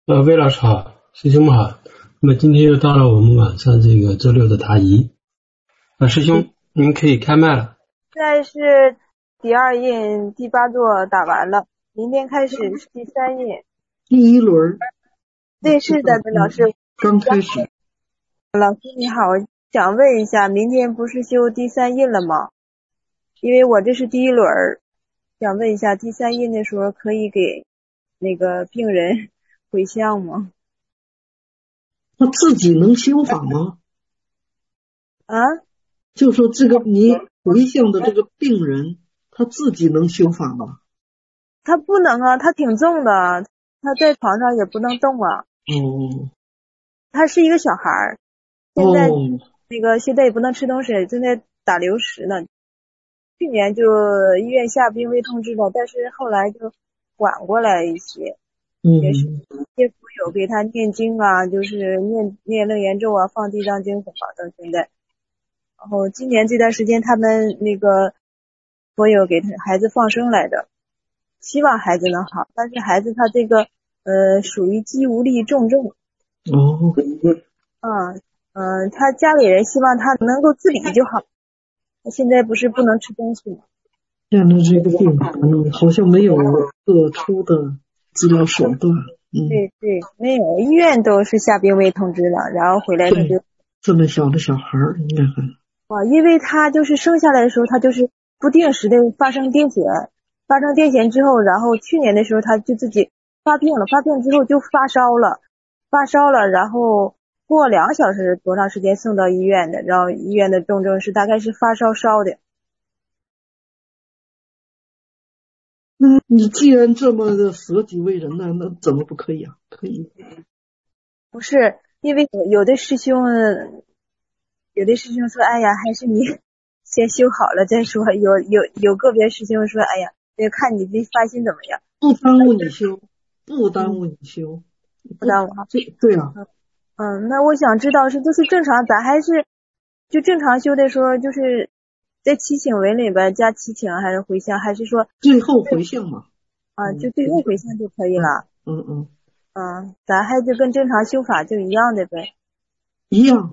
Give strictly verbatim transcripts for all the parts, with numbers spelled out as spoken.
呃，魏老师好，师兄们好。那么今天又到了我们晚上这个周六的答疑。呃，师兄，您可以开麦了。 现在是第二印第八座打完了，明天开始是第三印。 第一轮。 对，是的，老师。 刚开始。 老师你好，我想问一下，明天不是修第三印了吗？因为我这是第一轮，想问一下，第三印的时候可以给那个病人回向吗？ 他自己能修法吗？ 啊？ 就说这个你回向的这个病人，他自己能修法吗？ 他不能啊，他挺重的，他在床上也不能动啊。 哦。 他是一个小孩，现在、 哦、 那个现在也不能吃东西，正在打流食呢。去年就医院下病危通知了，但是后来就缓过来一些。 嗯， 也是一些佛友给他念经啊，就是念念楞严咒啊，放地藏经，保证现在。然后今年这段时间，他们那个佛友给他孩子放生来的，希望孩子能好，但是孩子他这个呃属于肌无力重症。 哦。 嗯嗯、呃，他家里人希望他能够自理就好。他现在不是不能吃东西吗？ 现在这个病好像没有特殊的治疗手段。嗯， 对对，没有，医院都是下病危通知了，然后回来他就这么小的小孩应该很啊，因为他就是生下来的时候，他就是不定时的发生癫痫，发生癫痫之后，然后去年的时候他就自己发病了，发病之后就发烧了，发烧了，然后过两个小时多长时间送到医院的，然后医院的重症是大概是发烧烧的。 嗯，你既然这么的舍己为人呢，那怎么不可以啊？可以。 不是，因为有的师兄，有的师兄说，哎呀，还是你先修好了再说。有有有个别师兄说，哎呀，得看你这发心怎么样。 不耽误你修，不耽误你修， 嗯、不耽误。 对对啊。 嗯，那我想知道是就是正常，咱还是就正常修的时候，就是在祈请文里边加祈请还是回向，还是说最后回向嘛？ 啊，就最后回向就可以了。 嗯嗯。 嗯，咱还就跟正常修法就一样的呗。 一样。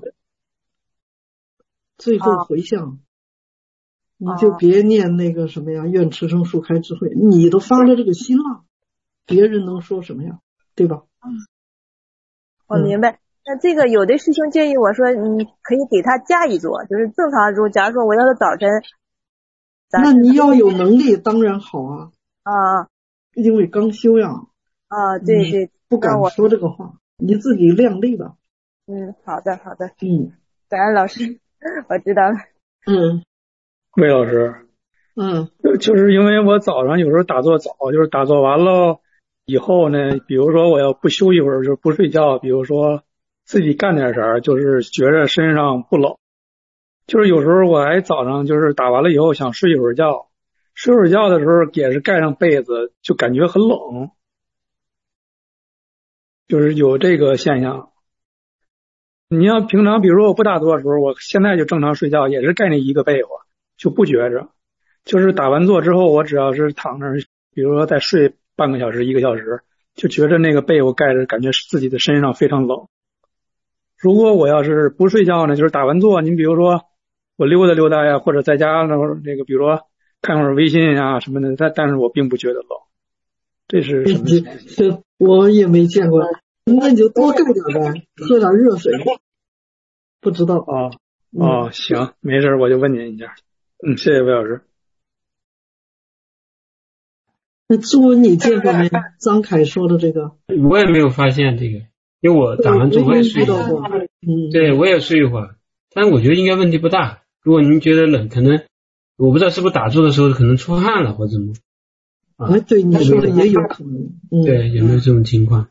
最后回向，哦、你就别念那个什么呀，愿持生树开智慧，你都发了这个心了，别人能说什么呀？对吧？ 嗯，我明白。嗯，那这个有的师兄建议我说，你可以给他加一座，就是正常如假如说我要是早晨， 那你要有能力，当然好啊。 啊， 因为刚修呀。 啊，对对， 不敢说这个话，你自己量力吧。 嗯，好的好的。 嗯， 感恩老师，我知道了。 嗯， 魏老师， 嗯， 就是因为我早上有时候打坐早，就是打坐完了以后呢，比如说我要不休一会儿，就是不睡觉，比如说自己干点啥，就是觉着身上不冷。就是有时候我还早上就是打完了以后想睡一会儿觉，睡会儿觉的时候也是盖上被子，就感觉很冷，就是有这个现象。你要平常比如说我不打坐的时候，我现在就正常睡觉，也是盖那一个被窝，就不觉着。就是打完坐之后，我只要是躺那儿，比如说再睡半个小时一个小时，就觉着那个被窝盖着，感觉自己的身上非常冷。如果我要是不睡觉呢，就是打完坐，您比如说我溜达溜达呀，或者在家那那个比如说看会儿微信啊什么的，但但是我并不觉得冷。这是什么情况？ 我也没见过。那你就多盖点呗，喝点热水。不知道啊。哦，行，没事，我就问您一下。嗯，谢谢魏老师。 那朱文你见过没？张凯说的这个， 我也没有发现这个，因为我打完坐我也睡一会儿， 嗯， 对，我也睡一会儿，但我觉得应该问题不大。如果您觉得冷，可能我不知道是不是打坐的时候可能出汗了或者怎么。 啊，对，你说的也有可能。嗯， 对，有没有这种情况？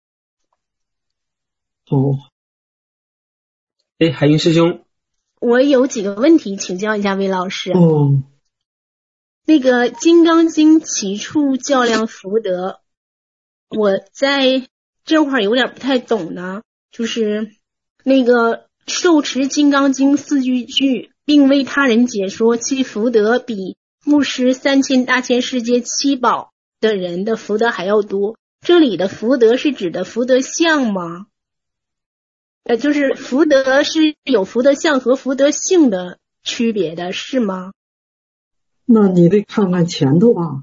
哦， 哎，海英师兄， 我有几个问题请教一下魏老师。 哦， 那个《金刚经》起处较量福德，我在这块有点不太懂呢。就是那个受持《金刚经》四句句，并为他人解说，其福德比布施三千大千世界七宝的人的福德还要多。 这里的福德是指的福德相吗？呃，就是福德是有福德相和福德性的区别的，是吗？ 那你得看看前头吧。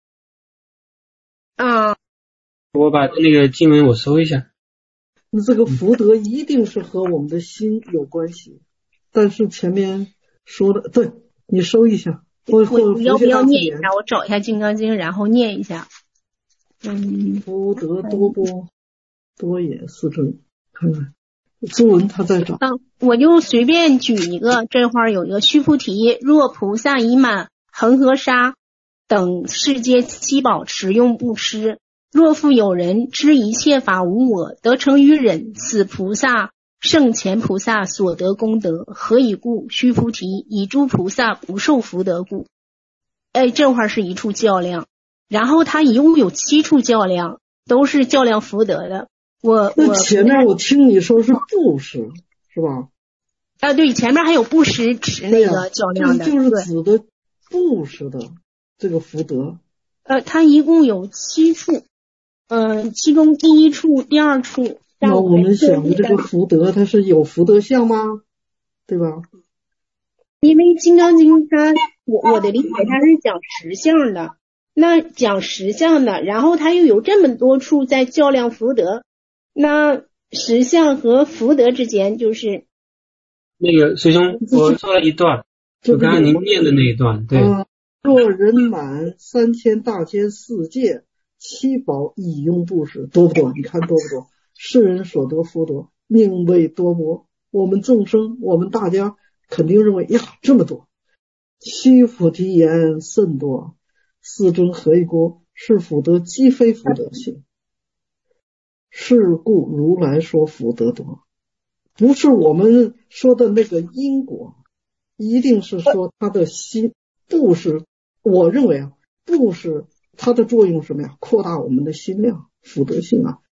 啊， 我把那个经文我搜一下。 那这个福德一定是和我们的心有关系，但是前面说的，对，你搜一下。或或我要不要念一下？ 下？我找一下《金刚经》，然后念一下。嗯， 福德多波，多也四正，看看中文他在找。 啊，我就随便举一个，这块儿有一个须菩提，若菩萨已满恒河沙等世界七宝持用布施，若复有人知一切法无我，得成于忍，此菩萨圣前菩萨所得功德，何以故？须菩提，以诸菩萨不受福德故。哎，这块是一处较量，然后它一共有七处较量，都是较量福德的。我那前面我听你说是布施，是吧？ 啊，对，前面还有布施持那个较量的， 就是指的布施的这个福德。 呃，它一共有七处，嗯、呃，其中第一处、第二处。 那我们想的这个福德，它是有福德相吗？对吧？ 因为《金刚经》它，我我的理解它是讲实相的，那讲实相的，然后它又有这么多处在较量福德，那实相和福德之间就是那个师兄，我说了一段，就刚刚您念的那一段，对。 啊、若人满三千大千世界七宝以用布施，多不多？你看多不多？世人所得福德，命为多薄。我们众生，我们大家肯定认为呀，这么多。须菩提言甚多，世尊何以故？是福德即非福德性。是故如来说福德多，不是我们说的那个因果，一定是说他的心布施。我认为啊，布施它的作用是什么呀？扩大我们的心量，福德性啊。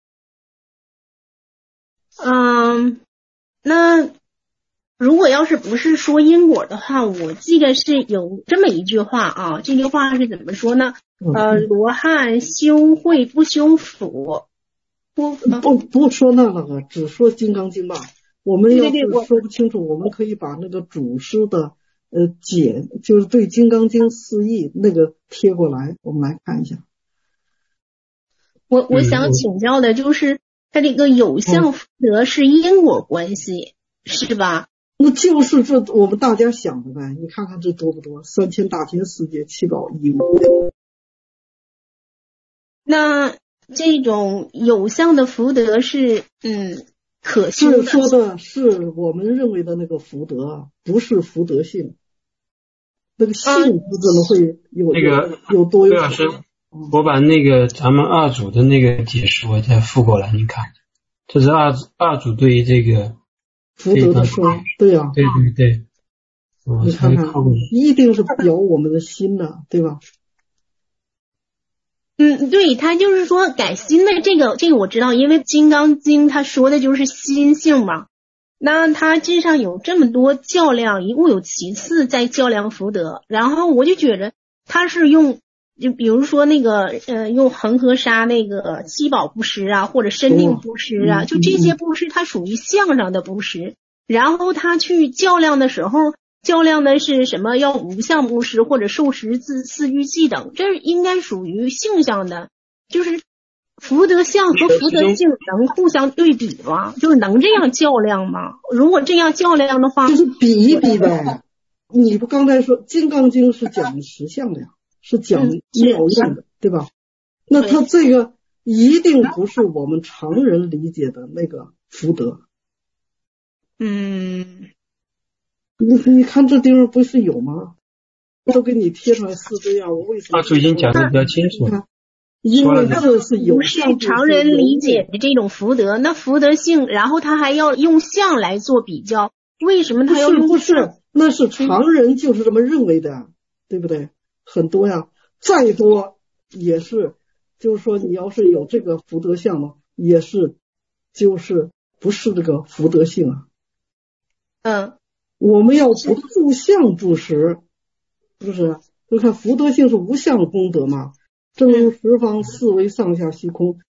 嗯，那如果要是不是说因果的话，我记得是有这么一句话啊，这句话是怎么说呢？呃，罗汉修慧不修福。不不不说那个，只说《金刚经》吧。我们要是说不清楚，我们可以把那个祖师的呃解，就是对《金刚经》释义那个贴过来，我们来看一下。 我我想请教的就是。它这个有相福德是因果关系、嗯、是吧？ 那就是这我们大家想的呗，你看看这多不多？三千大千世界七宝一物。 那这种有相的福德是嗯可修的。 是说的是我们认为的那个福德，不是福德性。那个性质怎么会有、 嗯、那个有多有？ 老师。我把那个咱们二祖的那个解释我再附过来，你看，这是二二祖对于这个福德的说，对呀、啊， 对对对， 你看看，一定是表我们的心的，对吧？ 嗯，对，他就是说改心的这个，这个我知道，因为《金刚经》他说的就是心性嘛。那他这上有这么多较量，一共有七次在较量福德，然后我就觉得他是用。就比如说那个呃，用恒河沙那个七宝布施啊，或者身令布施啊，就这些布施它属于相上的布施。然后他去较量的时候，较量的是什么？要无相布施或者受持自四句偈等，这应该属于性相的，就是福德相和福德性能互相对比吗？就是能这样较量吗？如果这样较量的话， 就是比一比呗。你不刚才说《金刚经》是讲实相的呀？是讲妙用的、嗯，对吧？那他这个一定不是我们常人理解的那个福德。 嗯， 你你看这地方不是有吗？都给你贴出来是这样，我为什么？ 二祖已经讲得比较清楚。 因为这是有不是常人理解的这种福德，那福德性，然后他还要用相来做比较，为什么他要用？ 不是，不是，那是常人就是这么认为的，嗯、对不对？很多呀，再多也是，就是说你要是有这个福德相嘛，也是，就是不是这个福德性啊。 嗯， 我们要不住相布施，不是？就看福德性是无相功德嘛。正如十方四维上下虚空，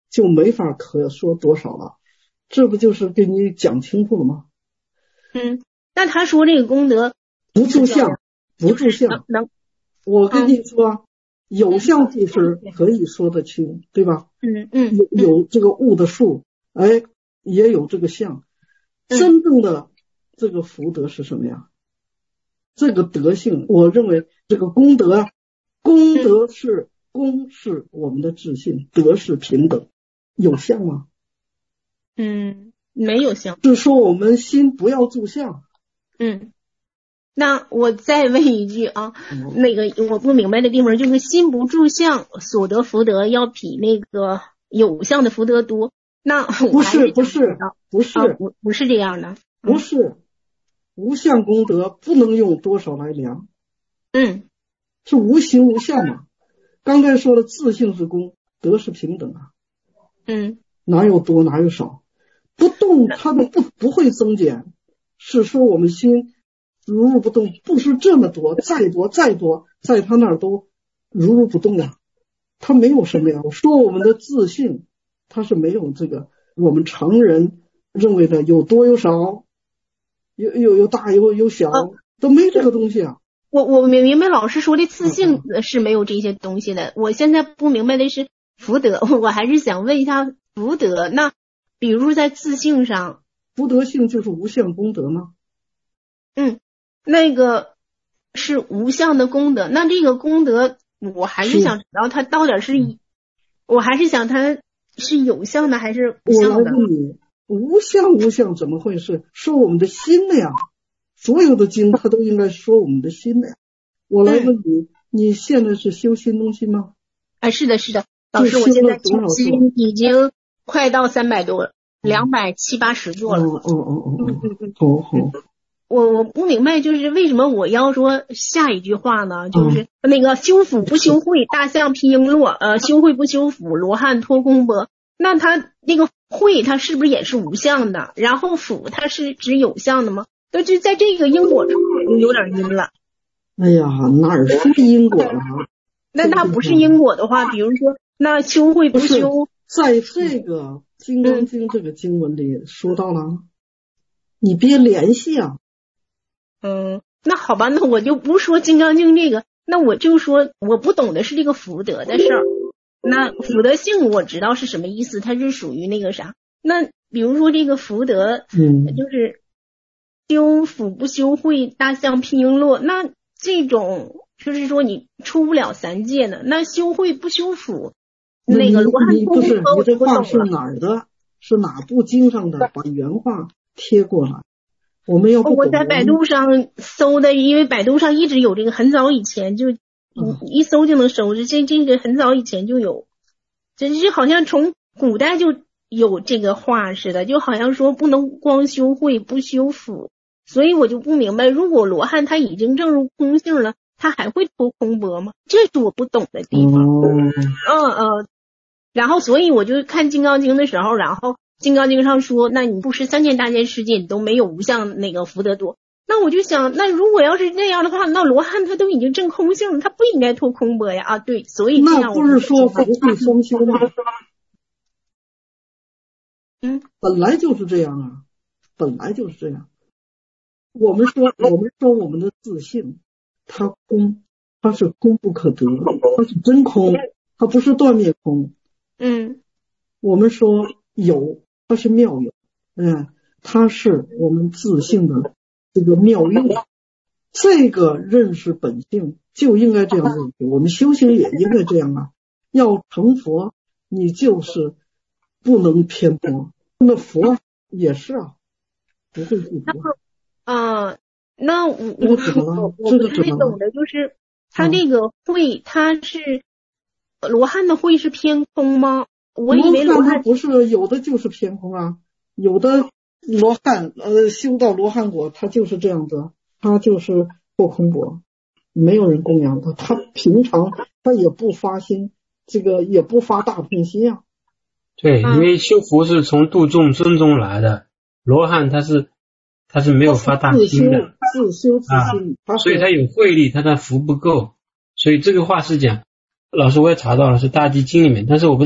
就没法可说多少了，这不就是给你讲清楚了吗？ 嗯，那他说这个功德不住相，不住相， 能， 我跟你说，嗯、有相即是可以说得清，对吧？ 嗯嗯， 有有这个物的数，哎，也有这个相，真正的这个福德是什么呀？这个德性，我认为这个功德啊，功德是功是我们的自信，德是平等，有相吗？ 嗯，没有相。 是说我们心不要住相。 嗯，那我再问一句啊，嗯、那个我不明白的地方就是心不住相，所得福德要比那个有相的福德多。那不是不是不是、 啊、不不是这样的， 不是。无相功德不能用多少来量， 嗯， 是无形无相嘛。刚才说了，自性是功，德是平等啊， 嗯， 哪有多哪有少，不动它都不不会增减，是说我们心如如不动，不是这么多，再多再多，在他那儿都如如不动啊，他没有什么呀。我说我们的自性，它是没有这个我们常人认为的有多有少。有有有大有有小、啊、都没这个东西啊！ 我我明明白老师说的自性是没有这些东西的。嗯、我现在不明白的是福德，我还是想问一下福德。那比如在自性上， 福德性就是无相功德吗？ 嗯，那个是无相的功德。那这个功德，我还是想知道它到底是，嗯、我还是想它是有相的还是无相的？ 我来问你。无相无相怎么回事？说我们的心的呀，所有的经它都应该说我们的心的呀。我来问你，嗯、你现在是修心东西吗？ 哎，是的，是的，老师，我现在修心已经快到三百多，两百七八十座了。 哦哦哦哦哦，好好。 我我不明白，就是为什么我要说下一句话呢？就是那个修福不修慧，大象披璎珞，呃，修慧不修福，罗汉脱空钵。那他那个慧，它是不是也是无相的？然后福，它是指有相的吗？那就在这个因果处有点阴了。 哎呀，哪儿说因果了？ 那它不是因果的话，比如说那修慧不修， 在这个《金刚经》这个经文里说到了，嗯、你别联系啊。 嗯，那好吧，那我就不说《金刚经》这个，那我就说我不懂的是这个福德的事儿。那福德性我知道是什么意思，它是属于那个啥。那比如说这个福德， 嗯， 就是修福不修慧，大象披璎珞。那这种就是说你出不了三界呢。那修慧不修福，那个罗汉不是你这话是哪儿的？是哪部经上的？把原话贴过来。我们要不懂。 我在百度上搜的，因为百度上一直有这个，很早以前就。你一搜就能搜着，这这个很早以前就有，这就好像从古代就有这个话似的，就好像说不能光修慧不修福，所以我就不明白，如果罗汉他已经证入空性了，他还会脱空钵吗？这是我不懂的地方。嗯嗯、呃，然后所以我就看《金刚经》的时候，然后《金刚经》上说，那你不是三千大千世界你都没有无相那个福德多。那我就想，那如果要是那样的话，那罗汉他都已经证空性了，他不应该脱空钵呀啊！对，所以这样那不是说福慧双修吗？ 嗯， 本来就是这样啊，本来就是这样。我们说，我们说我们的自性，它空，它是空不可得，它是真空，它不是断灭空。 嗯， 我们说有，它是妙有，嗯，它是我们自性的。这个妙用，这个认识本性就应该这样认识，我们修行也应该这样啊。要成佛，你就是不能偏颇。那佛也是啊，不会不佛。 啊，那我这个怎么了？ 我我不太懂的就是他这个慧，他是罗汉的慧是偏空吗？我以为罗汉不是，有的就是偏空啊，有的。罗汉呃，修到罗汉果，他就是这样子，他就是破空钵，没有人供养他，他平常他也不发心，这个也不发大乘心啊。 对，因为修福是从度众生中来的，罗汉他是他是没有发大心的， 自修自心啊，所以他有慧力，他的福不够，所以这个话是讲，老师我也查到了是大寂经里面，但是我不知道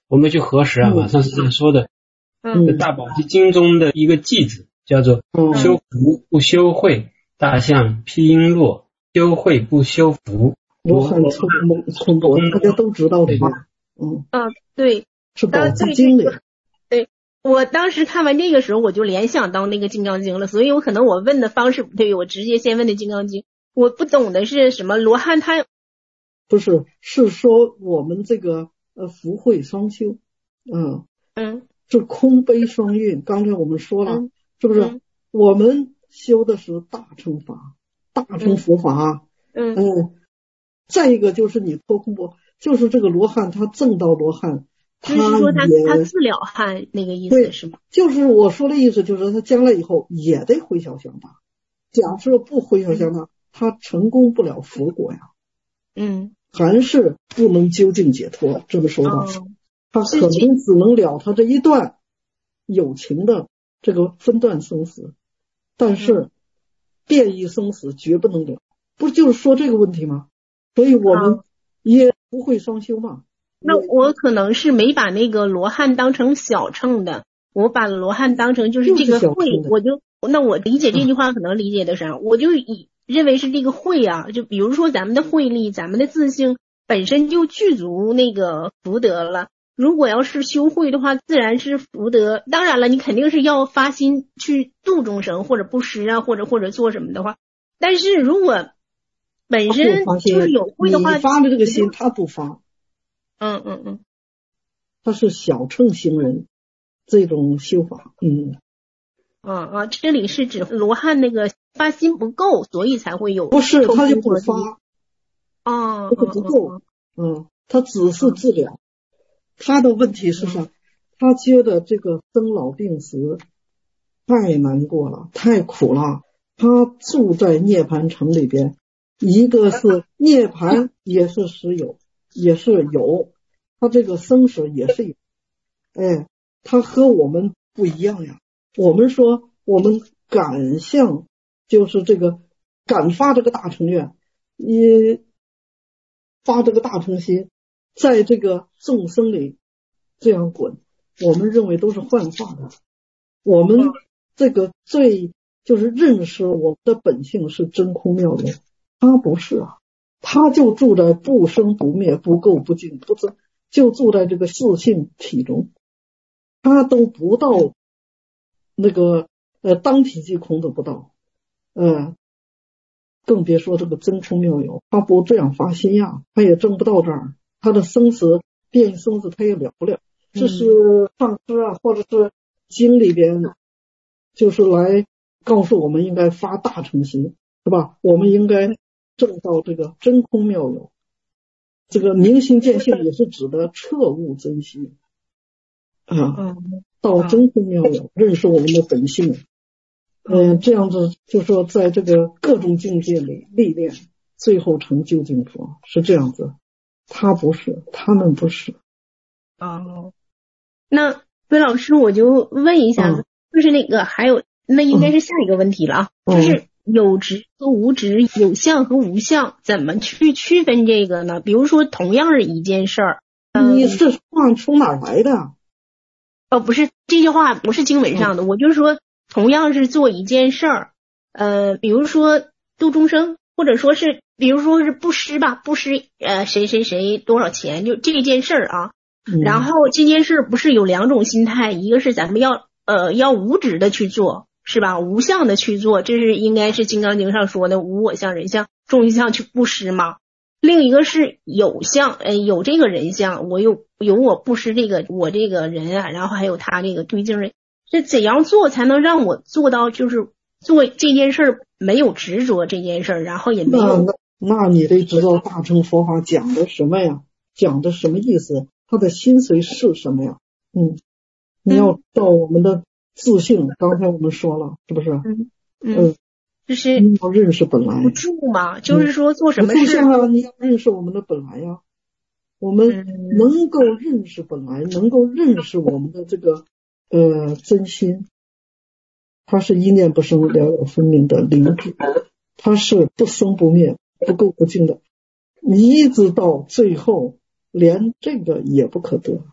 我们去核实啊，马上是这样说的。 嗯， 大宝经中的一个偈子叫做修福不修慧，大象披璎珞，修慧不修福。 罗汉冲冲夺，大家都知道这个。嗯啊，对， 是宝积经里。 对，我当时看完这个时候，我就联想到那个《金刚经》了，所以我可能我问的方式不对，我直接先问的《金刚经》。我不懂的是什么罗汉他不是，是说我们这个呃福慧双修，嗯嗯， 是空悲双运。刚才我们说了， 嗯、 是不是、 嗯？ 我们修的是大乘法，大乘佛法。 嗯嗯, 嗯，再一个就是你脱空波，就是这个罗汉他证到罗汉，他就是说他也他自了汉那个意思是吗？ 就是我说的意思，就是他将来以后也得回小向大。假设不回小向大，他成功不了佛果呀。 嗯， 还是不能究竟解脱，这么说的、哦，他可能只能了他这一段有情的这个分段生死，但是变异生死绝不能了，不就是说这个问题吗？所以我们也不会双修嘛。 那我可能是没把那个罗汉当成小乘的，我把罗汉当成就是这个慧，我就那我理解这句话可能理解的啥，我就以认为是这个慧啊，就比如说咱们的慧力，咱们的自性本身就具足那个福德了。如果要是修慧的话，自然是福德。当然了，你肯定是要发心去度众生，或者布施啊，或者或者做什么的话。但是如果本身就是有慧的话， 你发的这个心他不发。 嗯嗯嗯， 他是小乘行人这种修法。嗯。 啊啊，这里是指罗汉那个发心不够，所以才会有。 不是，他就不发。 哦， 这个不够。嗯，他只是治疗。他的问题是啥？他觉得这个生老病死太难过了，太苦了。他住在涅槃城里边，一个是涅槃也是实有，也是有，他这个生死也是有。哎，他和我们不一样呀。我们说我们敢向，就是这个敢发这个大乘愿，你发这个大乘心，在这个众生里这样滚，我们认为都是幻化的。我们这个最就是认识我们的本性是真空妙有，他不是啊，他就住在不生不灭不垢不净不增，就住在这个自性体中，他都不到那个呃当体即空都不到，呃更别说这个真空妙有，他不这样发心呀，他也证不到这儿，他的生死变生死他也了不了。这是上师啊，或者是经里边就是来告诉我们应该发大乘心，是吧？我们应该证到这个真空妙有。这个明心见性也是指的彻悟真心啊，到真空妙有，认识我们的本性。嗯、呃，这样子就说在这个各种境界里历练，最后成就近佛，是这样子。他不是，他们不是。 哦，那魏老师，我就问一下子，嗯、就是那个还有，那应该是下一个问题了啊，嗯、就是有执和无执，有相和无相，怎么去区分这个呢？比如说，同样是一件事儿， 嗯、你是话从哪儿来的？ 哦，不是，这句话不是经文上的，嗯、我就是说，同样是做一件事儿，呃，比如说度众生，或者说是，比如说是布施吧，布施呃谁谁谁多少钱，就这件事儿啊。然后这件事不是有两种心态，一个是咱们要呃要无执的去做，是吧？无相的去做，这是应该是《金刚经》上说的无我相、人相、众生相去布施嘛。另一个是有相，呃有这个人相，我有有我布施这个我这个人啊，然后还有他这个对境人，这怎样做才能让我做到就是做这件事没有执着这件事，然后也没有那那你得知道大乘佛法讲的什么呀？讲的什么意思？他的心髓是什么呀？嗯，你要到我们的自性，嗯、刚才我们说了，是不是？ 嗯嗯，就是你要认识本来。 不住嘛，就是说做什么事啊？你要认识我们的本来呀。我们能够认识本来，能够认识我们的这个呃真心，它是一念不生、了了分明的灵智，它是不生不灭、不垢不净的，一直到最后。连这个也不可得，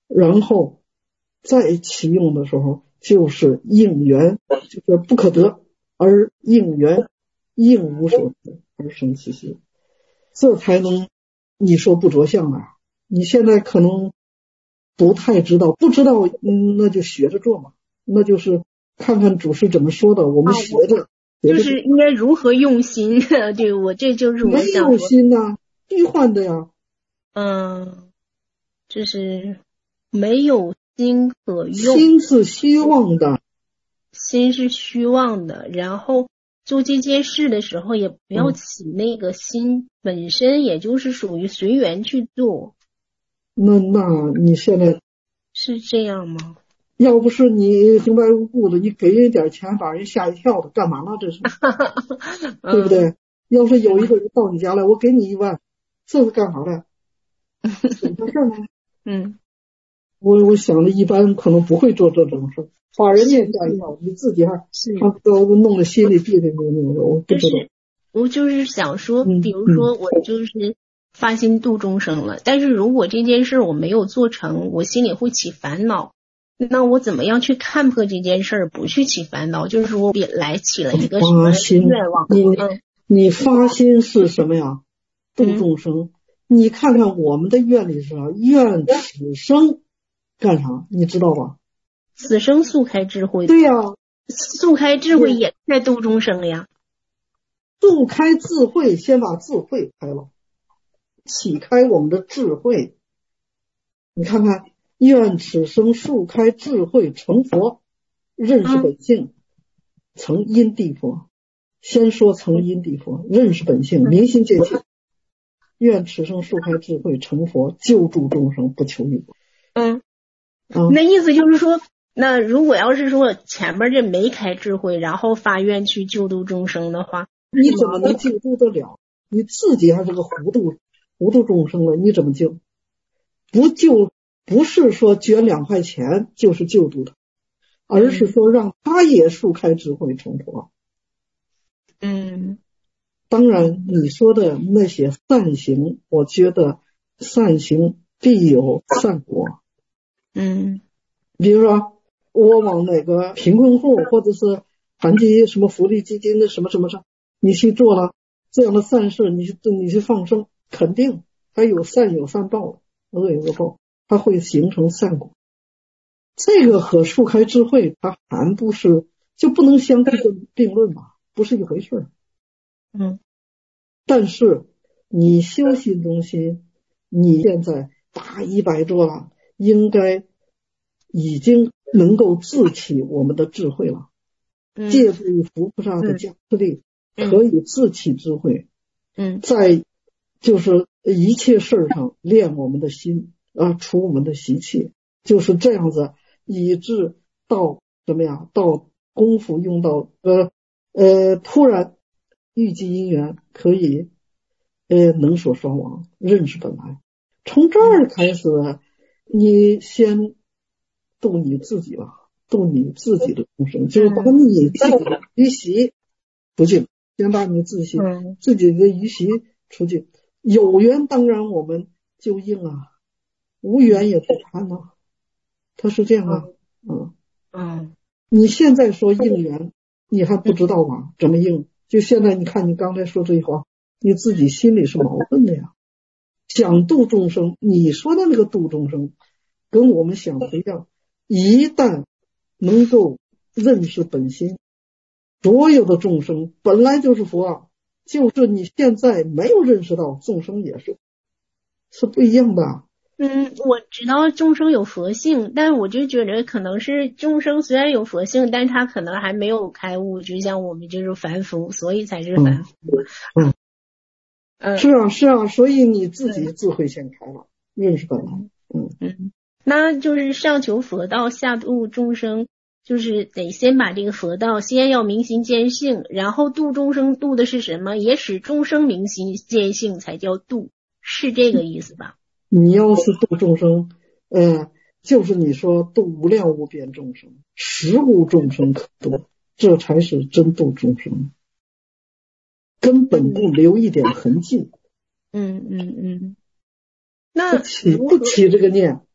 然后再启用的时候就是应缘，就是不可得而应缘，应无所得而生其心，这才能你说不着相啊。你现在可能不太知道，不知道嗯，那就学着做嘛，那就是看看主师怎么说的，我们学着、啊、 就是应该如何用心。对，我这就是我想说没有心呐、啊，虚幻的呀。 嗯，就是没有心可用， 心是虚妄的， 心是虚妄的，然后做这件事的时候也不要起那个心，嗯、本身也就是属于随缘去做。 那那你现在是这样吗？ 要不是你平白无故的，你给人点钱把人吓一跳的，干嘛呢？这是对不对？要是有一个人到你家来，我给你一万，这是干啥的？怎么回事呢？ 嗯， 我我想的一般可能不会做这种事，把人家吓一跳，你自己还还都弄得心里别别扭扭的，我不知道。 我就是想说，比如说我就是发心度众生了，嗯嗯、但是如果这件事我没有做成，我心里会起烦恼。那我怎么样去看破这件事儿，不去起烦恼？就是说，本来起了一个什么愿望？ 你、嗯、你发心是什么呀？度众生。嗯、你看看我们的愿力是啥？愿此生干啥？你知道吧？ 此生速开智慧。 对呀、啊， 速开智慧也在度众生呀。 速开智慧，先把智慧开了，启开我们的智慧。你看看。愿此生速开智慧成佛，认识本性，成因地佛。先说成因地佛，认识本性，明心见性。愿此生速开智慧成佛，救助众生，不求于我。 嗯，嗯那意思就是说，那如果要是说前面这没开智慧，然后发愿去救度众生的话， 你怎么能救度得了？你自己还是个糊涂糊涂众生了，你怎么救？不救。不是说捐两块钱就是救度他，而是说让他也速开智慧成佛。 嗯， 当然你说的那些善行，我觉得善行必有善果。 嗯， 比如说我往哪个贫困户或者是残疾什么福利基金的什么什么上，你去做了这样的善事，你去你去放生，肯定还有善有善报，恶有恶报。它会形成善果，这个和速开智慧它还不是就不能相提并论嘛，不是一回事。 嗯， 但是你修心中心，你现在大一百多了，应该已经能够自起我们的智慧了， 嗯、 借助佛菩萨的加持力，嗯、可以自起智慧。 嗯， 在就是一切事上练我们的心。啊，除我们的习气，就是这样子，以致到怎么样？到功夫用到呃呃，突然遇机因缘，可以呃能所双亡，认识本来。从这儿开始，你先度你自己吧，度你自己的众生，就是把你自己的余习除尽，先把你自己自己的余习除尽。有缘当然我们就应啊。无缘也不谈呢，他是这样啊，嗯嗯， 你现在说应缘，你还不知道吗？怎么应？就现在你看你刚才说这句话，你自己心里是矛盾的呀。想度众生，你说的那个度众生，跟我们想的一样。一旦能够认识本心，所有的众生本来就是佛，就是你现在没有认识到，众生也是，是不一样的。 嗯，我知道众生有佛性，但我就觉得可能是众生虽然有佛性，但他可能还没有开悟，就像我们就是凡夫，所以才是凡夫。 嗯， 嗯， 是啊，是啊，所以你自己智慧先开了，认识本来。嗯嗯，那就是上求佛道，下度众生，就是得先把这个佛道，先要明心见性，然后度众生，度的是什么？也使众生明心见性，才叫度，是这个意思吧？ 你要是度众生，呃，就是你说度无量无边众生，实无众生可度，这才是真度众生，根本不留一点痕迹。 嗯嗯嗯，那不起不起这个念，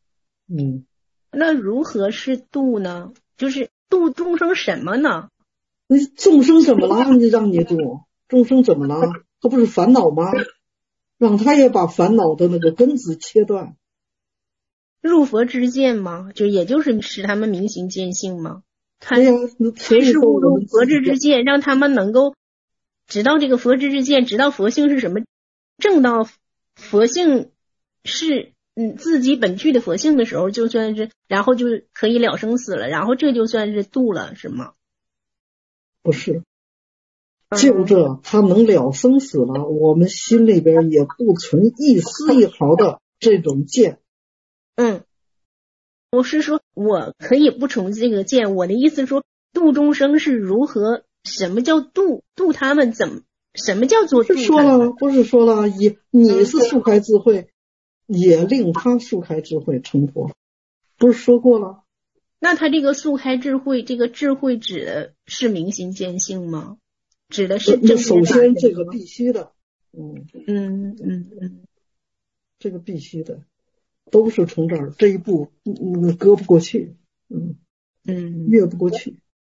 嗯， 那如何是度呢？就是度众生什么呢？ 那众生怎么了？你让你度众生怎么了？他不是烦恼吗？让他也把烦恼的那个根子切断。 入佛之见吗？就也就是使他们明心见性吗？ 对呀， 开示悟入佛智之见，让他们能够知道这个佛智之见，知道佛性是什么，证到佛性是嗯自己本具的佛性的时候，就算是然后就可以了生死了，然后这就算是度了，是吗？ 不是，就这他能了生死了，我们心里边也不存一丝一毫的这种见。 嗯，我是说我可以不从这个见，我的意思说度众生是如何，什么叫度？度他们怎么？什么叫做度？ 不是说了，不是说了，也你是速开智慧，也令他速开智慧成佛，不是说过了？ 那他这个速开智慧，这个智慧指的是明心见性吗？指的是正首先这个必须的， 嗯嗯嗯嗯， 这个必须的。都是从这儿这一步，嗯，隔不过去，嗯嗯， 越不过去。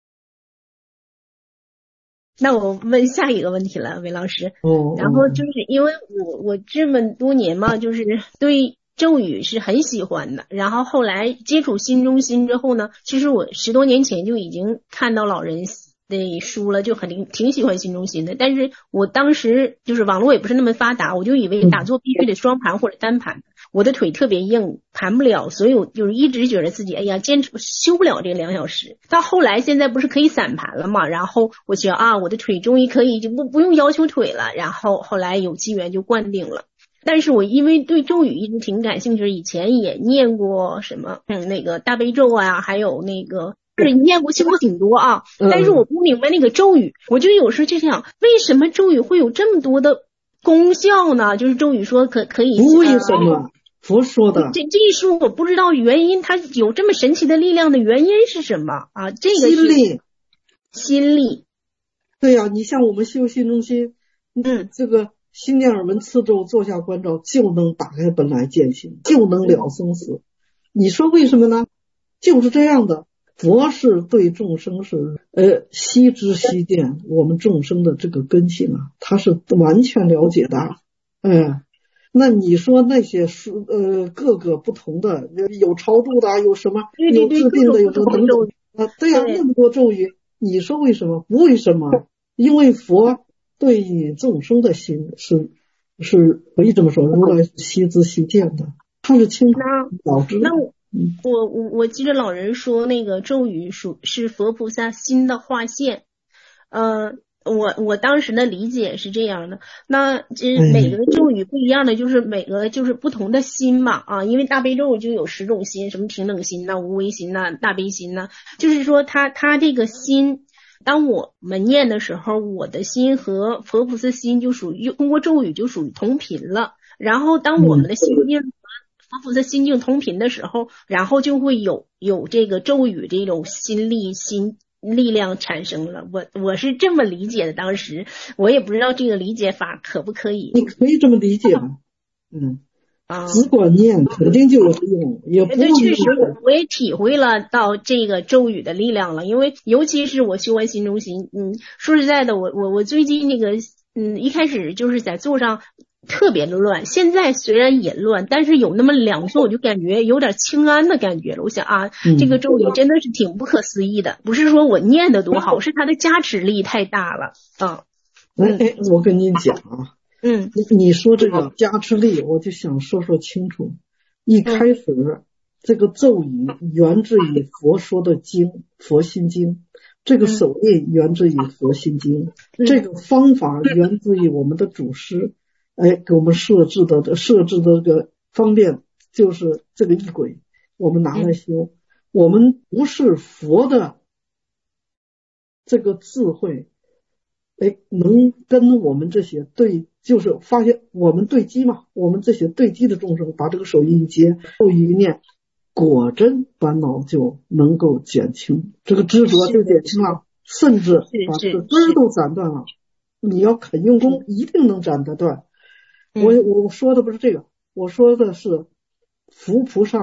那我问下一个问题了，韦老师。 哦。 然后就是因为我我这么多年嘛，就是对咒语是很喜欢的。然后后来接触心中心之后呢，其实我十多年前就已经看到老人的书了，就很挺喜欢心中心的。但是我当时就是网络也不是那么发达，我就以为打坐必须得双盘或者单盘。我的腿特别硬，盘不了，所以我就是一直觉得自己哎呀坚持修不了这个两小时。到后来现在不是可以散盘了嘛，然后我觉得啊我的腿终于可以就不不用要求腿了，然后后来有机缘就灌顶了。但是我因为对咒语一直挺感兴趣，以前也念过什么嗯那个大悲咒啊，还有那个是念过修过挺多啊，但是我不明白那个咒语，我就有时候就想为什么咒语会有这么多的功效呢？就是咒语说可可以为什么？佛说的这这一说我不知道原因，它有这么神奇的力量的原因是什么啊？这个心力， 心力， 对呀、啊，你像我们修心中心， 嗯， 这个心念耳闻次咒坐下观照，就能打开本来见性，就能了生死。你说为什么呢？就是这样的。佛是对众生是呃悉知悉见我们众生的这个根性啊，他是完全了解的，嗯。那你说那些书呃各个不同的有超度的有什么对对对有治病的有什么等等啊，对呀、啊，那么多咒语，你说为什么？不为什么？因为佛对众生的心是是可以这么说，如来悉知悉见的，他是清楚了知的。 那我我我我记得老人说那个咒语属是佛菩萨心的化现，呃。我我当时的理解是这样的，那其实每个咒语不一样的，就是每个就是不同的心嘛啊，因为大悲咒就有十种心，什么平等心呐、无为心呐、大悲心呐，就是说他他这个心，当我们念的时候，我的心和佛菩萨心就属于通过咒语就属于同频了，然后当我们的心境和佛菩萨心境同频的时候，然后就会有有这个咒语这种心力心。力量产生了，我我是这么理解的，当时我也不知道这个理解法可不可以。 你可以这么理解吗？嗯， 啊， 只管念肯定就有用，也不对，确实我也体会了到这个咒语的力量了，因为尤其是我修完心中心，嗯，说实在的，我我我最近那个嗯一开始就是在座上。特别的乱，现在虽然也乱，但是有那么两座我就感觉有点清安的感觉了。我想啊， 嗯、 这个咒语真的是挺不可思议的，不是说我念的多好，是它的加持力太大了啊。 哎哎，我跟你讲啊， 嗯， 你你说这个加持力，我就想说说清楚。一开始、嗯、这个咒语源自于佛说的经《佛心经》，这个手印源自于《佛心经》， 嗯、 这个方法源自于我们的祖师。哎，给我们设置的设置的这个方便就是这个仪轨，我们拿来修。嗯、我们不是佛的这个智慧，哎，能跟我们这些对，就是发现我们对机嘛，我们这些对机的众生，把这个手印一接，后一念，果真烦恼就能够减轻，这个执着就减轻了，甚至把这个根儿都斩断了。你要肯用功，一定能斩得断。我我说的不是这个，我说的是佛菩萨的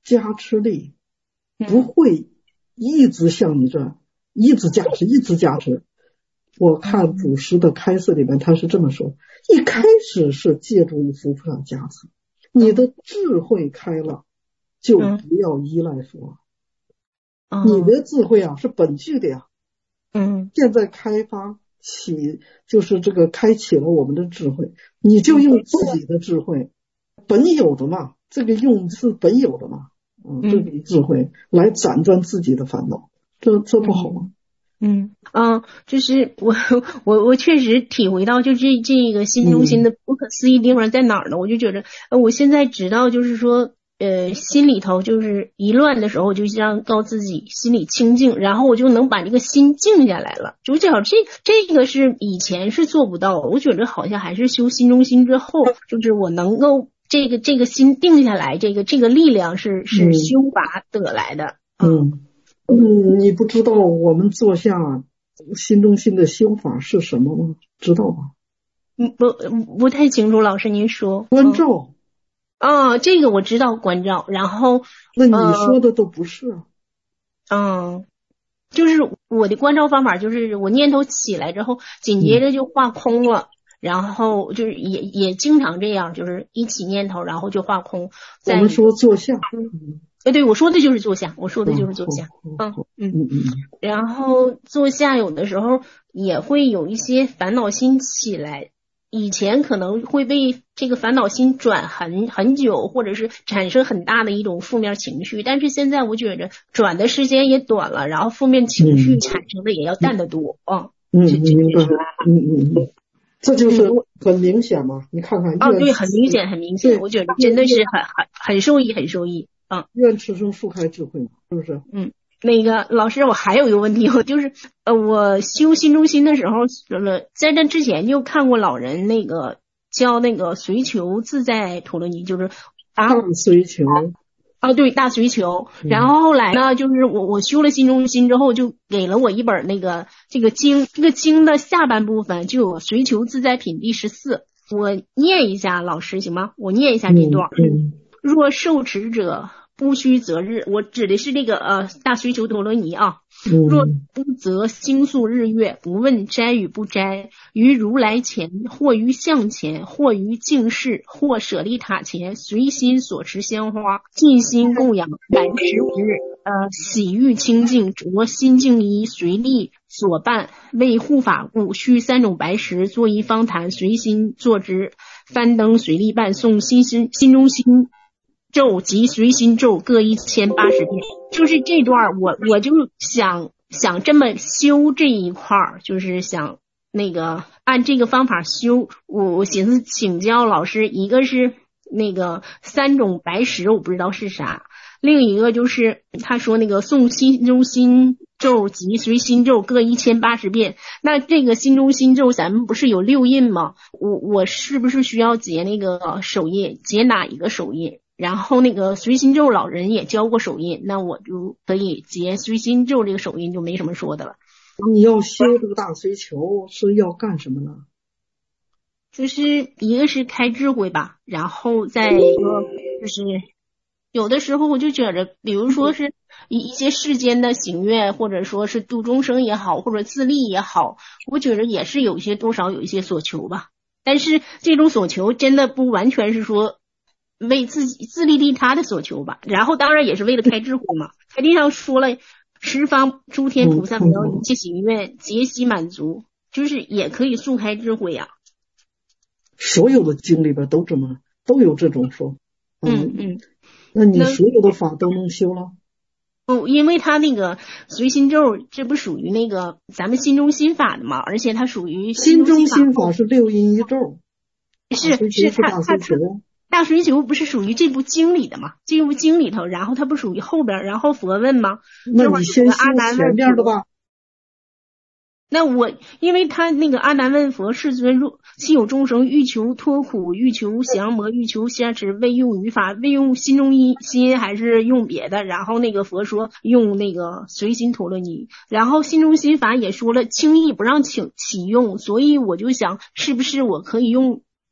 加持力不会一直向你这一直加持一直加持。我看祖师的开示里面他是这么说，一开始是借助于佛菩萨加持，你的智慧开了就不要依赖佛。你的智慧啊是本具的呀， 嗯， 现在开发起就是这个开启了我们的智慧，你就用自己的智慧本有的嘛，这个用是本有的嘛，嗯，这个智慧来斩断自己的烦恼，这这不好吗？ 嗯嗯，就是我我我确实体会到，就这这个心中心的不可思议地方在哪儿呢？我就觉得，呃，我现在知道，就是说，呃，心里头就是一乱的时候，我就让告自己心里清静，然后我就能把这个心静下来了。就讲这这个是以前是做不到，我觉得好像还是修心中心之后，就是我能够这个这个心定下来，这个这个力量是是修法得来的。 嗯。嗯，你不知道我们坐下心中心的修法是什么吗？知道吧？ 嗯，不不太清楚，老师您说。 关照。 啊、哦，这个我知道关照，然后那你说的都不是啊。 嗯、呃，就是我的关照方法就是我念头起来之后，紧接着就化空了，嗯、然后就是也也经常这样，就是一起念头，然后就化空。 我们说坐下。 嗯哎，对，我说的就是坐下，我说的就是坐下，嗯嗯嗯嗯。然后坐下有的时候也会有一些烦恼心起来，以前可能会被这个烦恼心转很很久，或者是产生很大的一种负面情绪，但是现在我觉得转的时间也短了，然后负面情绪产生的也要淡得多， 嗯嗯，明白，嗯嗯嗯。这就是很明显嘛，你看看。 啊，对，很明显，很明显，我觉得真的是很很很受益，很受益。嗯， 愿此生速开智慧嘛，是不是？ 嗯，那个老师，我还有一个问题，我就是呃，我修心中心的时候，呃，在这之前就看过老人那个教那个随求自在陀罗尼，就是啊，随求啊，对，大随求。然后后来呢，就是我我修了心中心之后，就给了我一本那个这个经，这个经的下半部分就有随求自在品第十四，我念一下，老师行吗？我念一下这段。 嗯， 若受持者不须择日，我指的是这个呃大随求陀罗尼啊。若不择星宿日月，不问斋与不斋，于如来前，或于像前，或于净室，或舍利塔前，随心所持香花，尽心供养，百十五日，呃，喜欲清净，着心净衣，随力所办，为护法故，需三种白石，作一方坛，随心坐之，翻灯随力伴诵，心心心中心咒及随心咒各一千八十遍。就是这段我我就想想这么修这一块儿，就是想那个按这个方法修。我我寻思请教老师，一个是那个三种白石，我不知道是啥，另一个就是他说那个诵心中心咒及随心咒各一千八十遍。那这个心中心咒咱们不是有六印吗？我我是不是需要结那个手印？结哪一个手印？然后那个随心咒老人也教过手印，那我就可以结随心咒这个手印，就没什么说的了。 你要修这个大随求是要干什么呢？ 就是一个是开智慧吧，然后再一个就是有的时候我就觉着，比如说是一一些世间的行愿，或者说是度众生也好，或者自利也好，我觉着也是有一些多少有一些所求吧。但是这种所求真的不完全是说为自己自利利他的所求吧，然后当然也是为了开智慧嘛。开地上说了，十方诸天菩萨没有一切行愿，皆悉满足，就是也可以速开智慧呀、啊。 所有的经里边都这么都有这种说， 嗯嗯， 那你所有的法都能修了？ 哦，因为他那个随心咒，这不属于那个咱们心中心法的嘛，而且它属于心中心法是六音一咒， 是是他他大随求不是属于这部经里的嘛？这部经里头，然后它不属于后边，然后佛问吗？ 那你先修前面的吧。 那我因为他那个阿难问佛，世尊若昔有众生欲求脱苦，欲求降魔，欲求加持，未用于法，未用心中一心还是用别的？然后那个佛说用那个随心陀罗尼，然后心中心法也说了轻易不让请启用，所以我就想是不是我可以用